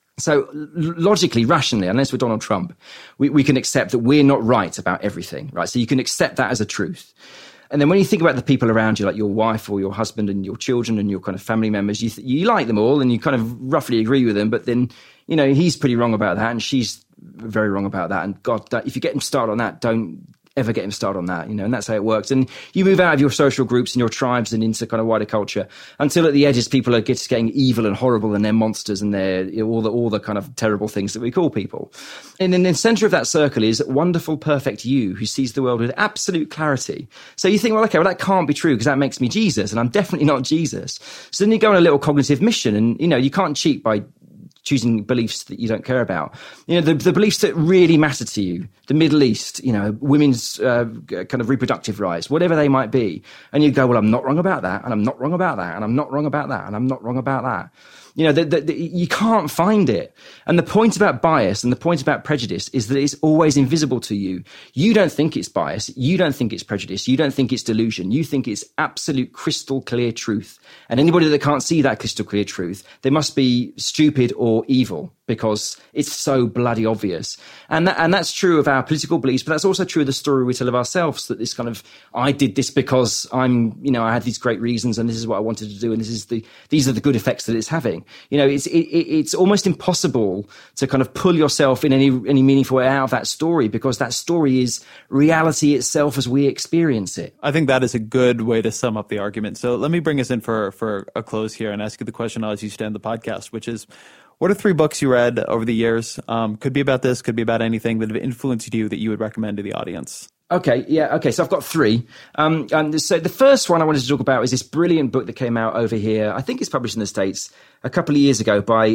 Speaker 3: So logically, rationally, unless we're Donald Trump, we can accept that we're not right about everything, right? So you can accept that as a truth. And then when you think about the people around you, like your wife or your husband and your children and your kind of family members, you like them all and you kind of roughly agree with them. But then, he's pretty wrong about that and she's very wrong about that. And God, if you get him started on that, don't ever get him started on that, and that's how it works. And you move out of your social groups and your tribes and into kind of wider culture until at the edges people are just getting evil and horrible and they're monsters and they're all the kind of terrible things that we call people. And in the center of that circle is wonderful, perfect you who sees the world with absolute clarity. So you think, well, that can't be true because that makes me Jesus and I'm definitely not Jesus. So then you go on a little cognitive mission and, you can't cheat by choosing beliefs that you don't care about. The beliefs that really matter to you, the Middle East, women's kind of reproductive rights, whatever they might be. And you go, well, I'm not wrong about that, and I'm not wrong about that, and I'm not wrong about that, and I'm not wrong about that. You can't find it. And the point about bias and the point about prejudice is that it's always invisible to you. You don't think it's bias. You don't think it's prejudice. You don't think it's delusion. You think it's absolute crystal clear truth. And anybody that can't see that crystal clear truth, they must be stupid or evil because it's so bloody obvious. And that's true of our political beliefs, but that's also true of the story we tell of ourselves, that this kind of, I did this because I had these great reasons and this is what I wanted to do and these are the good effects that it's having. It's almost impossible to kind of pull yourself in any meaningful way out of that story because that story is reality itself as we experience it.
Speaker 4: I think that is a good way to sum up the argument. So let me bring us in for a close here and ask you the question as you stand the podcast, which is, what are 3 books you read over the years? Could be about this, could be about anything that have influenced you that you would recommend to the audience.
Speaker 3: Okay, yeah, okay. So I've got 3. So the first one I wanted to talk about is this brilliant book that came out over here. I think it's published in the States a couple of years ago by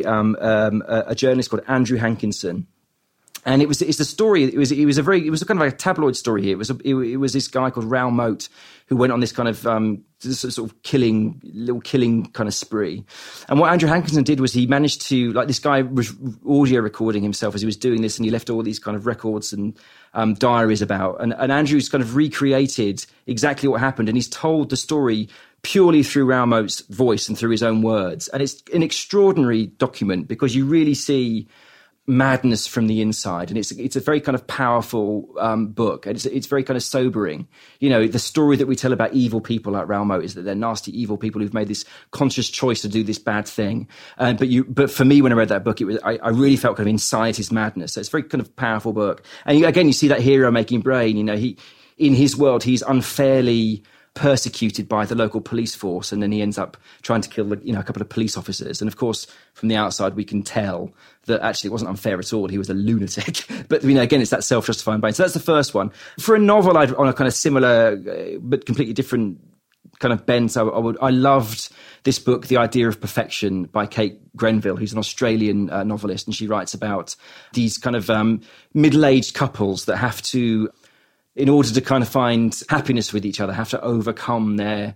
Speaker 3: a journalist called Andrew Hankinson. And it's the story. It was a kind of like a tabloid story here. It was this guy called Raoul Moat who went on this kind of sort of killing kind of spree. And what Andrew Hankinson did was he managed to, like, this guy was audio recording himself as he was doing this, and he left all these kind of records and diaries about. And Andrew's kind of recreated exactly what happened, and he's told the story purely through Raoul Moat's voice and through his own words. And it's an extraordinary document because you really see madness from the inside, and it's a very kind of powerful book, and it's very kind of sobering. The story that we tell about evil people like Raoul Moat is that they're nasty, evil people who've made this conscious choice to do this bad thing. But for me, when I read that book, I really felt kind of inside his madness. So it's a very kind of powerful book, and you see that hero making brain. He in his world, he's unfairly persecuted by the local police force, and then he ends up trying to kill a couple of police officers. And of course, from the outside, we can tell that actually it wasn't unfair at all. He was a lunatic. But again, it's that self-justifying brain. So that's the first one. For a novel, on a kind of similar but completely different kind of bent, I loved this book, The Idea of Perfection, by Kate Grenville, who's an Australian novelist, and she writes about these kind of middle-aged couples that have to, in order to kind of find happiness with each other, have to overcome their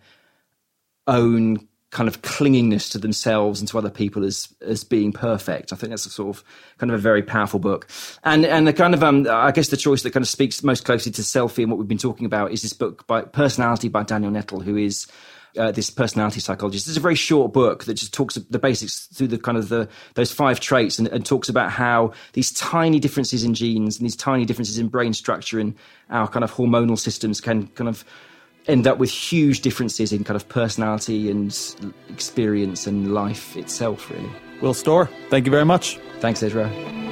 Speaker 3: own kind of clingingness to themselves and to other people as being perfect. I think that's a sort of kind of a very powerful book. And the kind of, I guess the choice that kind of speaks most closely to selfie and what we've been talking about is this book by Personality by Daniel Nettle, who is this personality psychologist. It's a very short book that just talks the basics through the kind of those 5 traits and talks about how these tiny differences in genes and these tiny differences in brain structure and our kind of hormonal systems can kind of end up with huge differences in kind of personality and experience and life itself, really.
Speaker 4: Will Storr, thank you very much.
Speaker 3: Thanks, Ezra.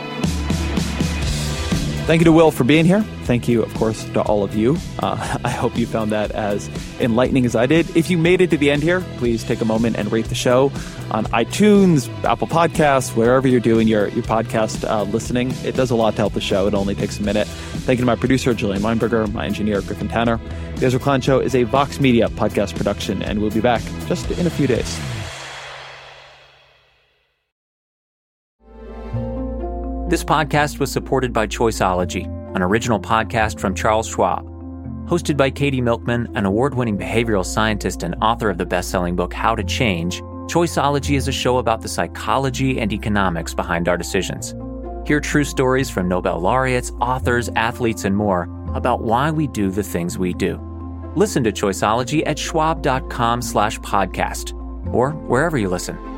Speaker 4: Thank you to Will for being here. Thank you, of course, to all of you. I hope you found that as enlightening as I did. If you made it to the end here, please take a moment and rate the show on iTunes, Apple Podcasts, wherever you're doing your podcast listening. It does a lot to help the show. It only takes a minute. Thank you to my producer, Jillian Weinberger, my engineer, Griffin Tanner. The Ezra Klein Show is a Vox Media podcast production, and we'll be back just in a few days.
Speaker 6: This podcast was supported by Choiceology, an original podcast from Charles Schwab. Hosted by Katie Milkman, an award-winning behavioral scientist and author of the best-selling book How to Change, Choiceology is a show about the psychology and economics behind our decisions. Hear true stories from Nobel laureates, authors, athletes, and more about why we do the things we do. Listen to Choiceology at schwab.com/podcast or wherever you listen.